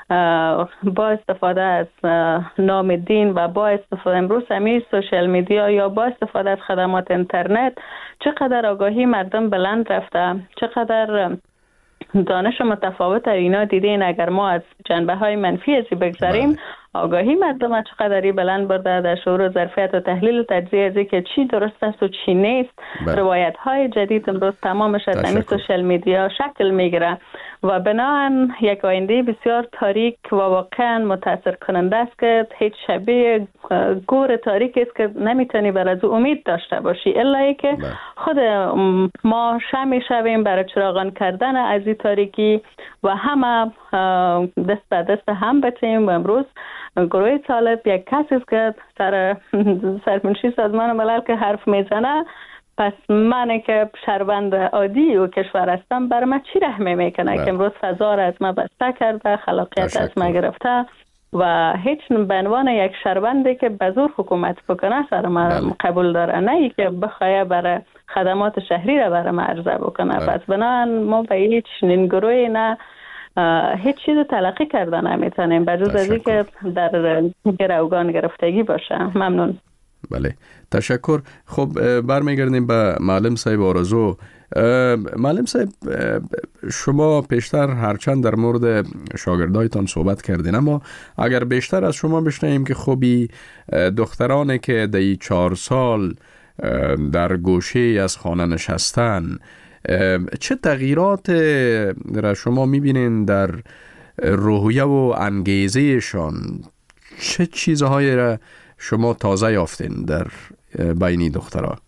[SPEAKER 7] با استفاده از نام دین و با استفاده امروز همین سوشال میدیا یا با استفاده از خدمات اینترنت چقدر آگاهی مردم بلند رفته، چقدر دانش متفاوت اینا دیدین. اگر ما از جنبه های منفی ازی بگذاریم، آگاهی مردم چقدری بلند برده در شعور و ظرفیت و تحلیل و تجزیه ازی که چی درست است و چی نیست. روایت های جدید امروز تمامش از همین سوشال میدیا شکل میگیره و بناهن یک آینده بسیار تاریک و واقعا متاثر کننده است که هیچ شبیه گور تاریک است که نمیتونی بر از امید داشته باشی، الا ای که خود ما شمی شویم برای چراغان کردن از این تاریکی و همه دست به دست هم بتیم. و امروز گروه طالب یک کسی است که سر سرمنشی سازمان ملل که حرف میزنه، پس من که شهروند عادی و کشور هستم بر من چی رحمه میکنه که امروز فضا را از ما بسته کرده، خلاقیت از ما گرفته و هیچ به عنوان یک شهروندی که به زور حکومت بکنه سر ما قبول داره، نه ای که بخواه برای خدمات شهری را برای ما عرضه بکنه. پس بنابراین ما به هیچ نینگروی نه هیچ چیز تلقی کرده نمیتونیم بجز از این که در گروگان گرفتگی باشه. ممنون.
[SPEAKER 1] بله تشکر. خب برمیگردیم به معلم صاحب آرزو. معلم صاحب شما پیشتر هرچند در مورد شاگردایتان صحبت کردین، اما اگر بیشتر از شما بشنویم که خوبی دخترانی که دی چهار سال در گوشه از خانه نشستن، چه تغییرات را شما میبینین در روحیه و انگیزهشان؟ چه چیزهایی را شما تازه یافتین در بینی دخترها؟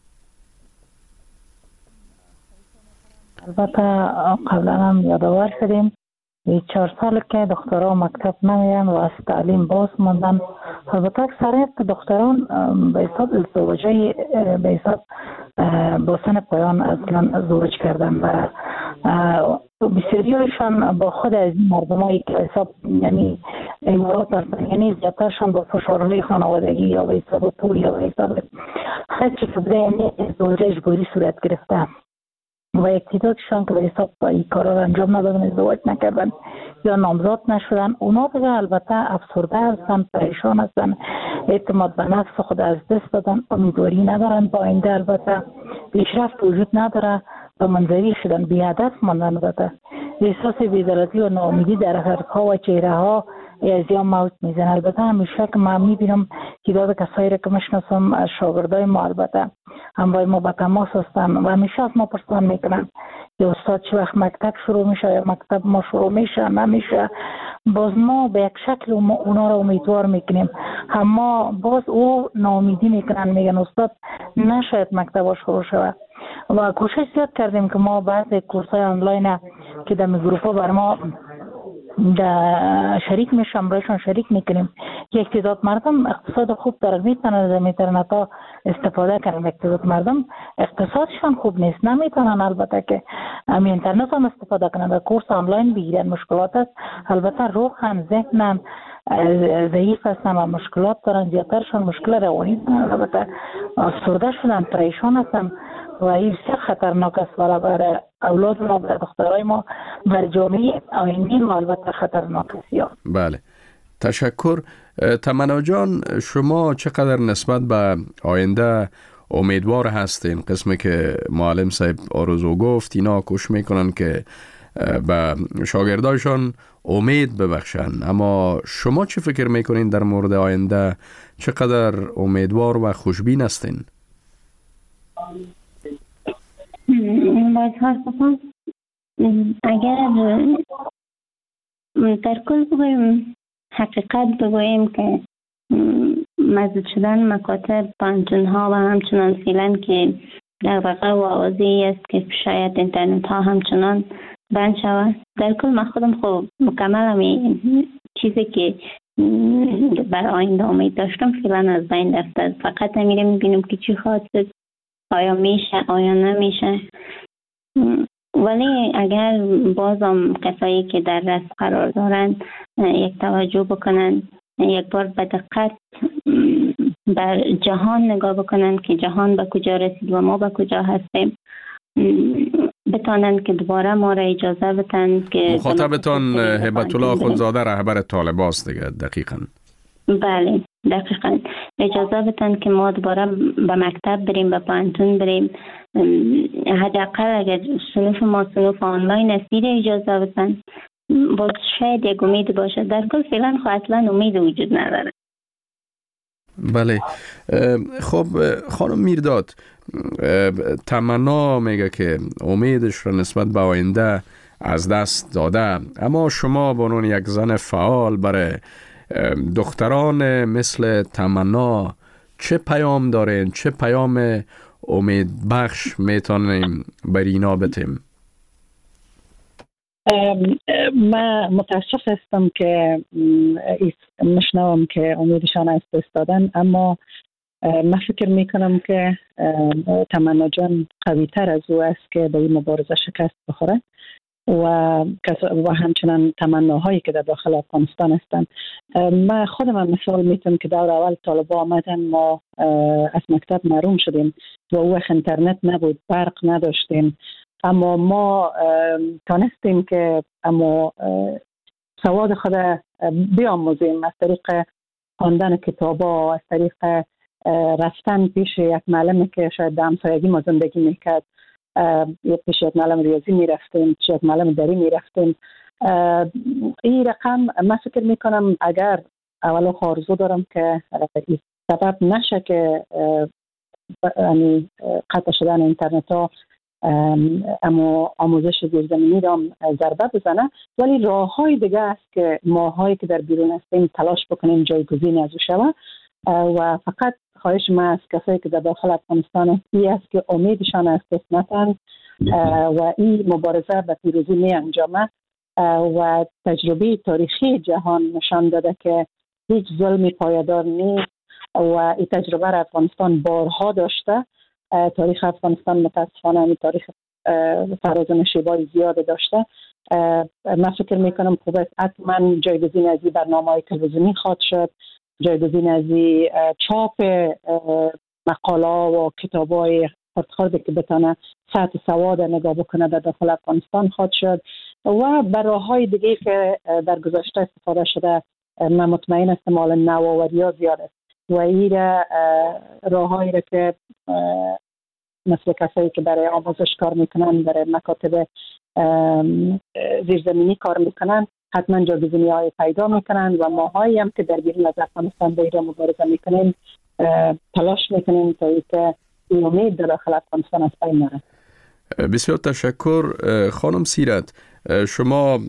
[SPEAKER 4] البته قبلا هم یادآور شدیم چهار سال که دخترها مکتب نمیرن و از تعلیم باز ماندن. البته اکثریت دختران به حساب ازدواجی به حساب با سن پایان اصلا ازدواج کردن و بسیاری هایشان با خود از این مردم هایی که حساب یعنی امارات هستن، یعنی زیادترشان با فشارهای خانوادگی یا به حساب پول یا به حساب خیلی که بوده یعنی ازدواج اجباری صورت گرفته و یک تعدادشان که به حساب این کارا را انجام ندادن، ازدواج نکردن یا نامزاد نشدن، اونا دیگه البته افسرده هستن، پریشان هستن، اعتماد به نفس خود از دست دادن، امیدواری ندارن با آینده، البته پیشرفت وجود نداره و منزوی شدن، بی هدف ماندن، البته احساس بی‌عدالتی و ناامیدی در حرکها و چهره ها از یا موت میزن. البته همیشه که من میبینم تعداد کسایی را که میشناسم از شاگردای ما البته همراه ما به تماس هستن و همیشه از ما پرسان میکنن که استاد چه وقت مکتب شروع میشه یا مکتب ما شروع میشه نمیشه. باز ما به یک شکل اونا را امیدوار میکنیم، اما باز او ناامیدی میکنن، میگن استاد نشاید مکتب شروع شود و کوشش زیاد کردیم که ما بعضی کورس های آنلاین که در گروپ ها بر ما شریک میشم برایشان شریک میکنیم. یک تعداد مردم اقتصاد خوب دارن، میتونن از اینترنت ها استفاده کنن. یک تعداد مردم اقتصادشان خوب نیست، نمیتونن البته که همین اینترنت هم استفاده کنن و کورس آنلاین بگیرن. مشکلات است البته، روحن ذهنن ضعیف هستن و مشکلات دارن، زیادترشان مشکل روانی دارن، البته افسرده شدن، پریشان هستن و این بسیار خطرناک است برای اولاد ما، برای دخترای ما، برای جامعه آینده ما البته خطرناک است.
[SPEAKER 1] بله، تشکر. تمنا جان، شما چقدر نسبت به آینده امیدوار هستین؟ قسمی که معلم صاحب آرزو گفت اینا کوشش میکنن که به شاگردایشان امید ببخشن، اما شما چه فکر میکنین در مورد آینده؟ چقدر امیدوار و خوشبین هستین؟
[SPEAKER 5] باید هستم اگر در کل بگویم حقیقت بگوییم که مزید شدن مکاتب پانتون ها و همچنان فعلا که دغدغه و آوازی است که شاید اینترنت ها همچنان بند شود. در کل من خودم خوب مکمل همی چیزی که بر آینده امید داشتم فعلا از بین رفته. فقط همیره میبینم که چی خواهد شد، آیا میشه آیا نمیشه. ولی اگر بازم کسایی که در رأس قرار دارند یک توجه بکنن، یک بار به دقت بر جهان نگاه بکنن که جهان به کجا رسید و ما به کجا هستیم، بتانند که دوباره ما را اجازه بدن که
[SPEAKER 1] مخاطبتان هبت الله اخوندزاده رهبر طالباست دیگه. دقیقاً
[SPEAKER 5] بله دقیقاً اجازه بدن که ما دوباره به مکتب بریم، به پانتون بریم، حداقل اگر صنف ما صنف آنلاین است اجازه بدن، باز شاید یک امید باشه. در کل فعلا خب اصلا امید وجود نداره.
[SPEAKER 1] بله. خب خانم میرداد، تمنا میگه که امیدش را نسبت به آینده از دست داده، اما شما به عنوان یک زن فعال برای دختران مثل تمنا چه پیام دارین؟ چه پیام امید بخش میتونیم بر اینا بتیم؟
[SPEAKER 6] من متاسف هستم که مشنوم که امیدشان از دست دادن، اما من فکر میکنم که تمنا جان قوی تر از او است که به این مبارزه شکست بخوره و و همچنان تمناهایی که در داخل افغانستان هستند. من خودم هم مثال میتونم که دور اول طالبا آمدن، ما از مکتب محروم شدیم و او وقت اینترنت نبود، برق نداشتیم، اما ما تانستیم که اما سواد خود بیاموزیم از طریق خواندن کتابا، از طریق رفتن پیش یک معلمی که شاید در همسایگی ما زندگی میکرد، پیش یک معلم ریاضی میرفتیم، پیش یک معلم دری میرفتیم. این رقم من فکر میکنم اگر اولا آرزو دارم که این سبب نشه که یعنی قطع شدن اینترنت ها اما آموزش زیرزمینی را ضربه بزنه، ولی راه های دیگه است که ماهایی که در بیرون هستیم تلاش بکنیم جایگزین از او شود. و فقط خواهش من از کسایی که در داخل افغانستان این است که امیدشان از دست ندهند و این مبارزه به پیروزی می انجامه و تجربه تاریخی جهان نشان داده که هیچ ظلمی پایدار نیست و این تجربه را افغانستان بارها داشته. تاریخ افغانستان متاسفانه این تاریخ فراز و نشیبای زیاد داشته. من فکر میکنم خوب است حتما جایگزین از این برنامه‌های تلویزیونی خواهد شد، جایگزین از این چاپ مقاله و کتابای خردخرد که بتانه سطح سواد نگاه بکنه در داخل افغانستان خواهد شد و براهای دیگه که در گذشته استفاده شده. من مطمئن هستم مال نوآوری ها زیاد است و این راههایی را که مثل کسایی که برای آموزش کار میکنن، برای مکاتب زیرزمینی کار میکنن، حتما جایگزینی های پیدا میکنن و ماهایی هم که در بیرون از افغانستان به ایران مبارزه میکنیم تلاش میکنیم تا اینکه این امید در داخل افغانستان از بین نره.
[SPEAKER 1] بسیار تشکر. خانم سیرت، شما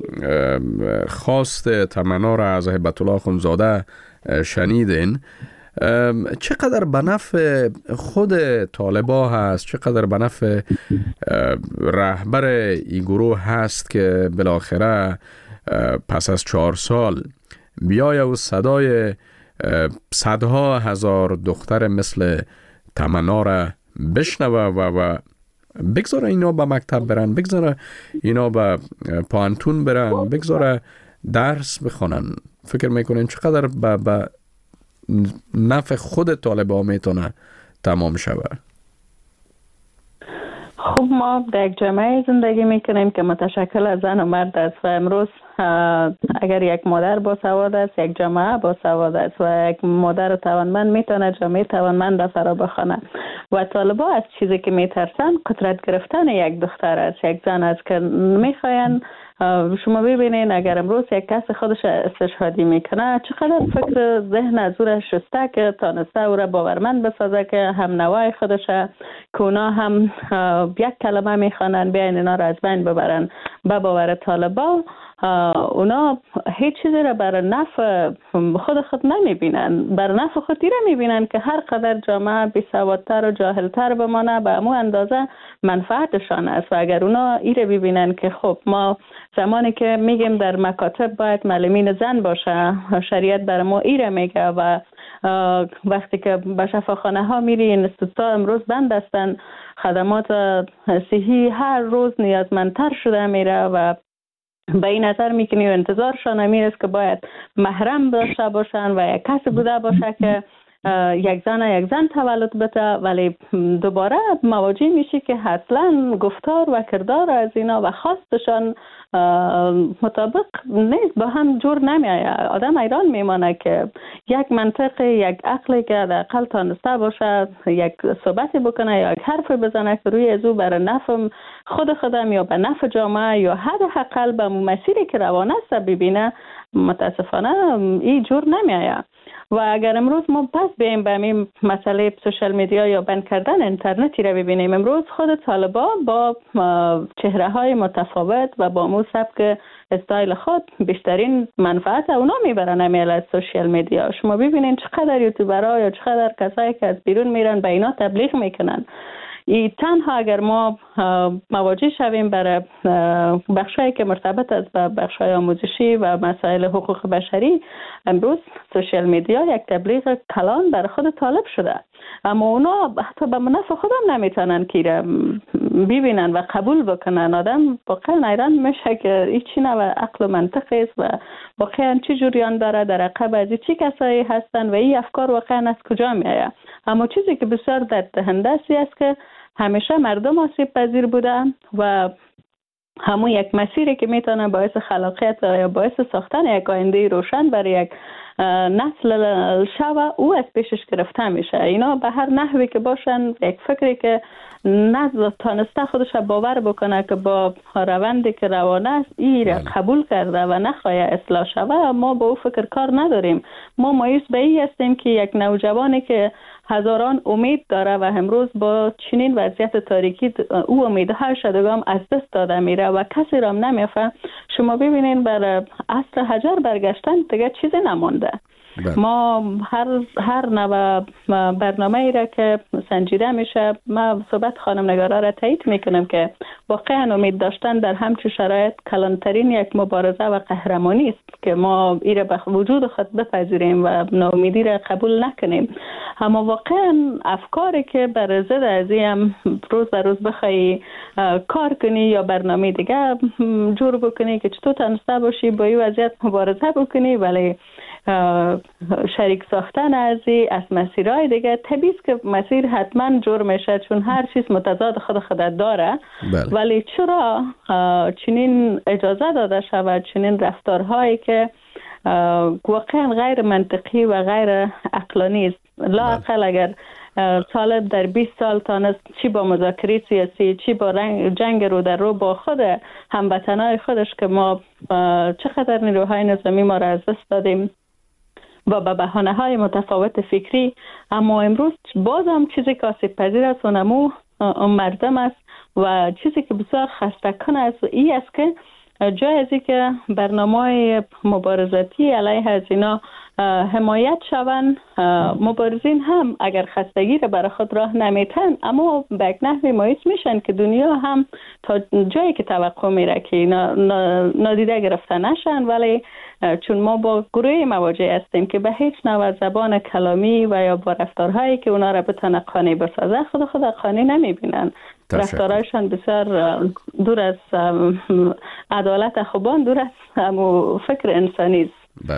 [SPEAKER 1] خواست تمنا را از هبت الله اخوندزاده شنیدین. چقدر به نفع خود طالبا هست، چقدر به نفع رهبر این گروه هست که بالاخره پس از چهار سال بیایه و صدای صدها هزار دختر مثل تمنا را بشنوه و, و بگذاره اینا به مکتب برن، بگذاره اینا به پانتون برن، بگذاره درس بخونن. فکر میکنین چقدر به با نفع خود طالبا میتونه تمام شوه؟
[SPEAKER 7] خب ما در یک جامعه زندگی میکنیم که متشکل از زن و مرد است و امروز اگر یک مادر با سواد است، یک جامعه با سواد است و یک مادر توانمند میتونه جامعه توانمند را فرا بخوانه و طالبا از چیزی که میترسن قدرت گرفتن یک دختر است، یک زن است که میخواین. شما ببینین اگر امروز یک کس خودش استشهادی میکنه چقدر فکر ذهن از او را شسته که تانسته او را باورمند بسازه که هم نوای خودشه که اونا هم یک کلمه میخوانن بیاین اینا را از بین ببرن. به باور طالبا اونا هیچ چیزی را بر نفع خود خود نمیبینن، بر نفع خود را میبینن که هر قدر جامعه بیسوادتر و جاهلتر بمانه به امو اندازه منفعتشان است. و اگر اونا ایره ببینن که خب ما زمانی که میگیم در مکاتب باید معلمین زن باشه، شریعت بر ما ایره میگه و وقتی که به شفاخانه ها میری این استوتا امروز بند هستن، خدمات صحی هر روز نیازمندتر شده میره و به این نظر میکنی و انتظارشان میرست که باید محرم داشته باشن و یک کسی بوده باشه که یک زن یک زن تولد بده، ولی دوباره مواجه میشه که اصلا گفتار و کردار از اینا و خواستشان مطابق نیست، با هم جور نمیایه. آدم ایران میمانه که یک منطق، یک عقلی که در اقل تانسته باشه یک صحبتی بکنه یا یک حرف بزنه که روی ازو برای نفع خود خودم یا به نفع جامعه یا حداقل به مسیری که روانه است ببینه، متاسفانه این جور نمیایه. و اگر امروز ما پس بیم به این مسئله سوشال میدیا یا بند کردن اینترنتی را ببینیم، امروز خود طالبا با چهره های متفاوت و با مو سبک استایل خود بیشترین منفعت اونا میبرن امیل از سوشال میدیا. شما ببینین چقدر یوتیوبرها یا چقدر کسایی که از بیرون میرن به اینا تبلیغ میکنن. ای تنها اگر ما مواجه شویم برای بخشایی که مرتبط است با بخشای آموزشی و مسائل حقوق بشری، امروز سوشال میدیا یک تبلیغ کلان برای خود طالب شده، اما اونا حتی به منافع خودم نمیتونن که ببینن و قبول بکنن. آدم واقعا حیران میشه که این چی نوع عقل و منطق است و واقعا چی جریان داره در عقب از چی کسایی هستن و این افکار واقعا از کجا میآید. اما چیزی که بسیار درد دهنده است که همیشه مردم آسیب پذیر بودن و همون یک مسیری که میتونه باعث خلاقیت یا باعث ساختن یک آینده روشن برای یک نسل شوه او از پیشش گرفته میشه. اینا به هر نحوی که باشن یک فکری که نزد تانسته خودش باور بکنه که با روندی که روانه است این را قبول کرده و نخواهی اصلاح شوه، ما با او فکر کار نداریم. ما مایوس به این هستیم که یک نوجوانی که هزاران امید داره و امروز با چنین وضعیت تاریکی او امیدها شدگام از دست داده میره و کسی را نمیفهم. شما ببینین بر عصر حجر برگشتن دیگه چیزی نمانده. بله. ما هر هر نوع برنامه ای را که سنجیده میشه، ما صحبت خانم نگارا را تایید میکنم که واقعا امید داشتن در همچون شرایط کلانترین یک مبارزه و قهرمانی است که ما این را به وجود خود بپذیریم و ناامیدی را قبول نکنیم. اما واقعا افکاری که بر ضد از این روز به روز بخوای کار کنی یا برنامه دیگه جور بکنی که چطور تنسته باشی با این وضعیت مبارزه بکنی، ولی شریک ساختن ارزی از مسیرهای دیگه طبیعی است که مسیر حتما جور میشه چون هر چیز متضاد خود خود داره. بله. ولی چرا چنین اجازه داده شود چنین رفتارهایی که واقعا غیر منطقی و غیر عقلانی است؟ لااقل اگر طالب در بیست سال تانست چی با مذاکره سیاسی چی با جنگ رو در رو با خود هموطنای خودش که ما چقدر نیروهای نظامی ما را از دست دادیم و به بهانه های متفاوت فکری، اما امروز باز هم چیزی که آسیب پذیر است و نمو مردم است و چیزی که بسیار خسته کنه است و این است که جای ازی که برنامه مبارزاتی علیه از اینا حمایت شوند، مبارزین هم اگر خستگی را برای خود راه نمیتن اما به یک نحوی مایوس میشن که دنیا هم تا جایی که توقع میره که نادیده گرفته نشن. ولی چون ما با گروه مواجه هستیم که به هیچ نوع زبان کلامی و یا با رفتارهایی که اونا را بتونه قانع بسازه خود خود قانع نمیبینن. رفتارهایشان بسیار دور از عدالت خوبان، دور از فکر انسانی است.
[SPEAKER 1] بله.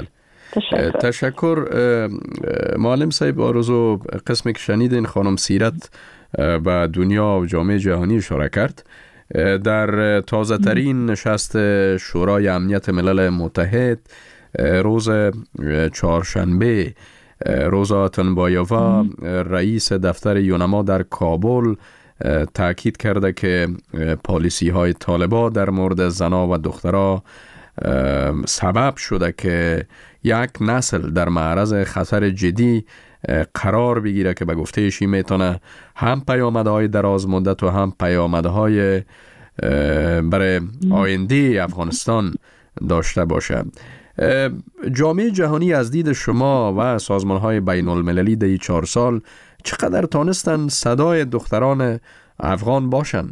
[SPEAKER 7] تشکر.
[SPEAKER 1] تشکر معلم صاحب. آرزو قسمی که شنیدین خانم سیرت به دنیا و جامعه جهانی اشاره کرد. در تازه ترین نشست شورای امنیت ملل متحد روز چهارشنبه، روزا تنبایووا رئیس دفتر یونما در کابل تاکید کرده که پالیسی های طالبان در مورد زنا و دخترها سبب شده که یک نسل در معرض خطر جدی قرار بگیره که به گفته ایشی میتونه هم پیامدهای دراز مدت و هم پیامدهای برای آینده افغانستان داشته باشه. جامعه جهانی از دید شما و سازمان‌های بین المللی در چهار سال چقدر تانستن صدای دختران افغان باشن؟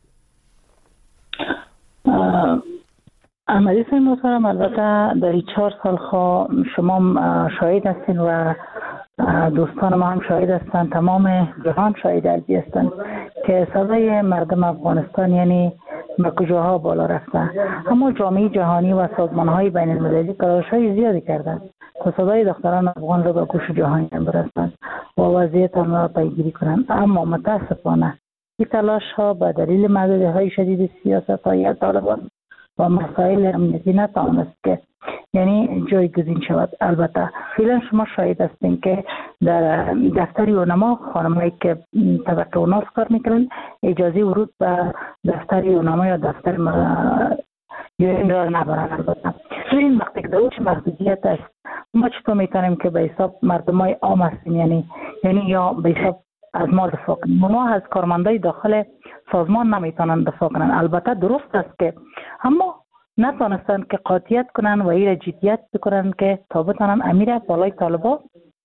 [SPEAKER 4] احمدی صاحب محترم، البته در چهار سال خوا شما شاهد هستین و دوستان ما هم شاهد هستند، تمام جهان شاهد ازی هستند که صدای مردم افغانستان یعنی به کجاها بالا رفته. اما جامعه جهانی و سازمان‌های بین المللی تلاش‌های زیادی کردند تا صدای دختران افغان را به گوش جهانی برسانند و وضعیت آنها را پیگیری کنند. اما متاسفانه این تلاش‌ها به دلیل محدودیت‌های شدید سیاست‌های طالبان و مسائل امنیتی نتوانست که یعنی جایگزین شود. البته فعلا شما شاهد هستین که در دفتر یونما خانمایی که طبقه اوناس کار میکنن اجازه ورود به دفتر یونما یا دفتر یون را نبرن. البته این وقتی که در اوج محدودیت است ما چطور میتونیم که به حساب مردم های عام هستیم یعنی یعنی یا به حساب از ما دفاع کنیم؟ ما از کارمندای داخل سازمان نمیتونن دفاع کنن. البته درست است که اما نتونستن که قاطعیت کنن و این جدیت بکنن که تا بتونن امیر بالای طالبان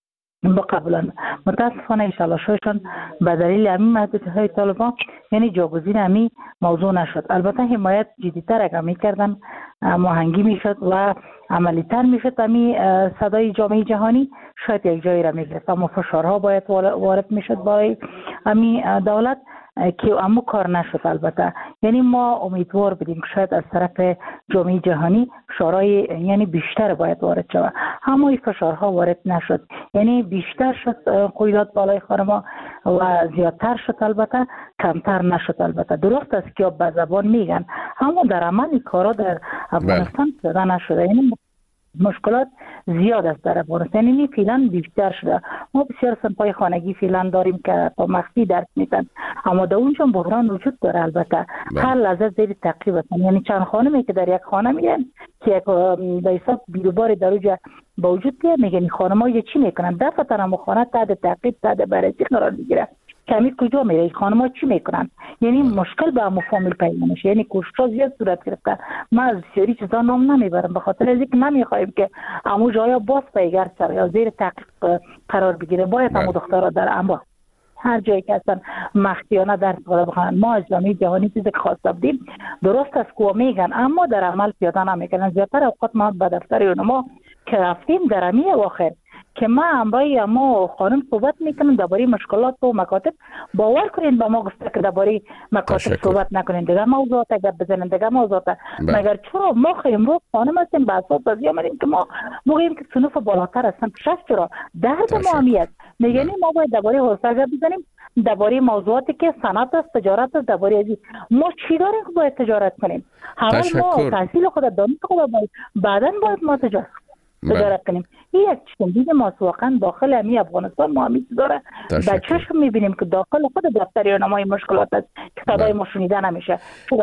[SPEAKER 4] بقبولن. متاسفانه ایشالله شوشن به دلیل همین محدودیت‌های طالبان یعنی جاگزین همین موضوع نشد. البته حمایت جدی‌تر اگر میکردن ماهنگی میشد و عملی‌تر میشد همین صدای جامعه جهانی شاید یک جایی را میگرفت. اما فشارها باید وارد میشد برای همین دولت که اما کار نشد. البته یعنی ما امیدوار بودیم که شاید از طرف جامعه جهانی شورای یعنی بیشتر باید وارد شود، اما این فشارها وارد نشد. یعنی بیشتر شد قیودات بالای خانم‌ها و زیادتر شد، البته کمتر نشد. البته درست است که به زبان میگن اما در عمل این کارا در افغانستان پیدا نشده. یعنی مشکلات زیاد است در افغانستان، یعنی فعلا بیشتر شده. ما بسیار سنپای خانگی فعلا داریم که با مخفی درس میتن، اما در اونجا بحران وجود داره. البته هر لحظه زیر تعقیب هستن. یعنی چند خانمی که در یک خانه میگن که یک به حساب بیروباری در اونجا با وجود بیاد، میگن این خانم‌ها یه چی میکنن؟ دفعه هم خانه تحت تعقیب تحت بررسی قرار میگیره. کمی کجا میره؟ این خانم‌ها چی میکنن؟ یعنی مشکل به همون فامیل پیدا میشه. یعنی کوشش‌ها زیاد صورت گرفته. ما از بسیاری چیزا نام نمیبرم به خاطر اینکه نمیخوایم که همون جایا باز پیگر سر یا زیر تعقیب قرار بگیره. باید همون دخترها در اما هر جایی که هستن مخفیانه درس بخونن. ما از جامعه جهانی چیزی که خواسته بودیم درست است که میگن اما در عمل پیاده نمیکنن. زیادتر اوقات ما به دفتر یونما که رفتیم در امی اواخر که ما همراه ما خانم صحبت میکنیم درباره مشکلات و مکاتب، باور کنین با ما گفته که درباره مکاتب صحبت نکنین، دیگه موضوعات گپ بزنین، دیگه موضوعات. مگر چرا ما خیم رو خانم هستیم به اساس بازی آمدیم که ما بگیم که صنف بالاتر هستن؟ شش چرا درد ما همیت میگنیم ما باید درباره حوزه گپ بزنیم، درباره موضوعاتی که صنعت است، تجارت است، درباره ازی ما چی داریم که باید تجارت کنیم؟ حالا ما تحصیل خود دانش خود باید بعداً باید ما تجارت تجارت کنیم. این یک چیز ما واقعا داخل امی افغانستان ما همیشه داره. به چشم میبینیم که داخل خود دفتر یونما مشکلات است که صدای ما شنیده نمیشه.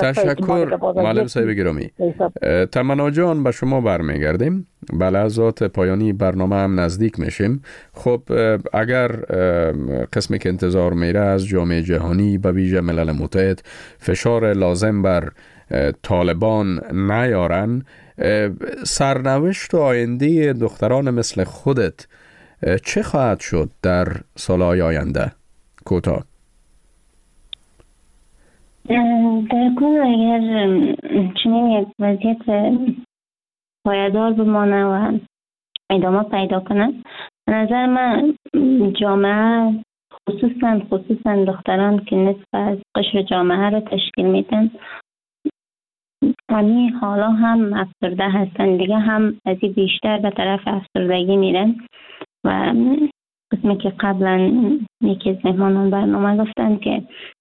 [SPEAKER 1] تشکر معلم صاحب گرامی. تمنا جان به شما برمیگردیم. به لحظات پایانی برنامه هم نزدیک میشیم. خب اگر قسمی که انتظار میره از جامعه جهانی به ویژه ملل متحد فشار لازم بر طالبان نیارن، سرنوشت و آینده دختران مثل خودت چه خواهد شد در سالهای آینده؟ کوتاه.
[SPEAKER 5] در کل اگر چنین یک وضعیت پایدار بمانه و ادامه پیدا کنه، به نظر من جامعه خصوصا خصوصا دختران که نصف از قشر جامعه را تشکیل میدن همین حالا هم افسرده هستن دیگه، هم از این بیشتر به طرف افسردگی میرن. و قسمی که قبلا یکی از مهمانان برنامه گفتن که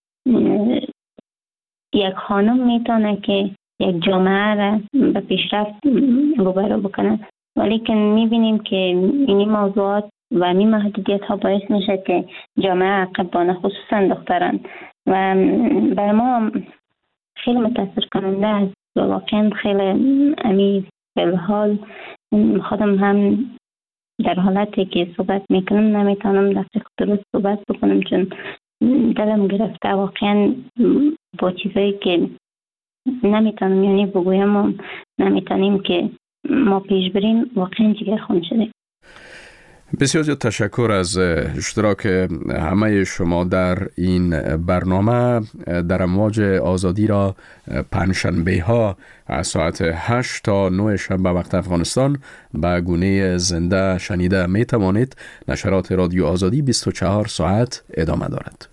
[SPEAKER 5] یک خانم میتونه که یک جامعه را به پیشرفت روبرو بکنه، ولی که میبینیم که این موضوعات و این محدودیت ها باعث میشه که جامعه عقب بانه، خصوصا دختران. و برای ما خیلی متاثر کننده است و واقعا خیلی امی فی‌الحال خودم هم در حالتی که صحبت میکنم نمیتونم دقیق درست صحبت بکنم، چون دلم گرفته واقعا با چیزایی که نمیتونم یعنی بگویم و نمیتونیم که ما پیش بریم. واقعا جگرخون شده.
[SPEAKER 1] بسیار زیاد تشکر از اشتراک همه شما در این برنامه. در امواج آزادی را پنجشنبه ها از ساعت هشت تا نه شب به وقت افغانستان به گونه زنده شنیده می توانید. نشرات رادیو آزادی بیست و چهار ساعت ادامه دارد.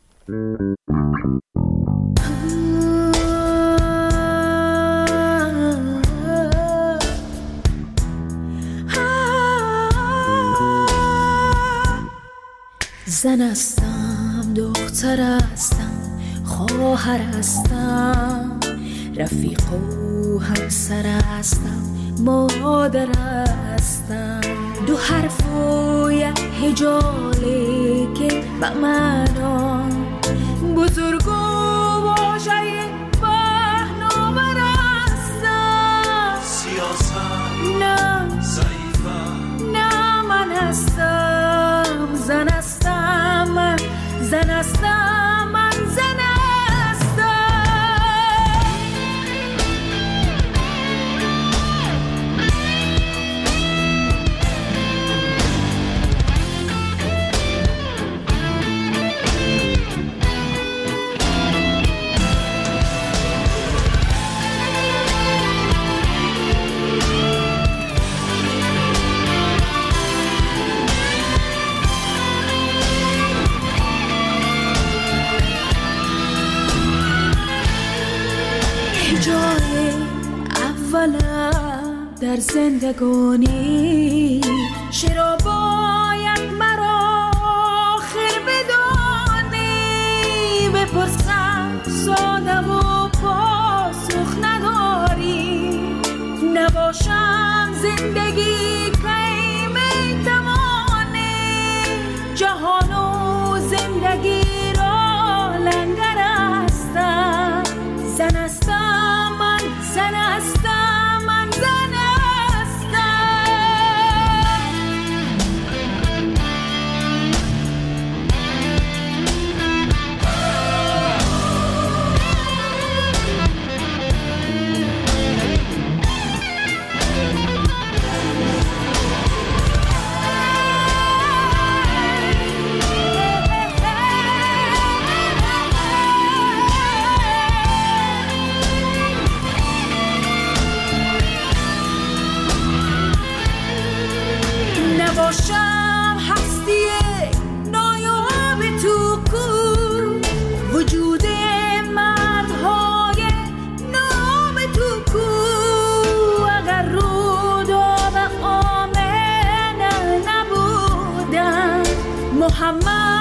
[SPEAKER 9] زن هستم، دختر هستم، خواهر هستم، رفیق و همسر هستم، مادر هستم. دو حرف و یک هجاله که به معنا بزرگ و واژه پهناور هستم. سیاست نه ضعیفم، نه من هستم زن هستم، زن هستم، من زن هستم. جای اولم در زندگانی چرا باید مرا آخر بدانی؟ بپرسم ساده و پاسخ نداری. نباشم زندگی کی میتوانی جهان و زندگی را لنگر هستم. زن هستم من، زن هستم من، زن هستم. نباشم هستی نایاب تو کو، وجود مردهای نام تو کو. اگر رود و به آمنه نبودم محمد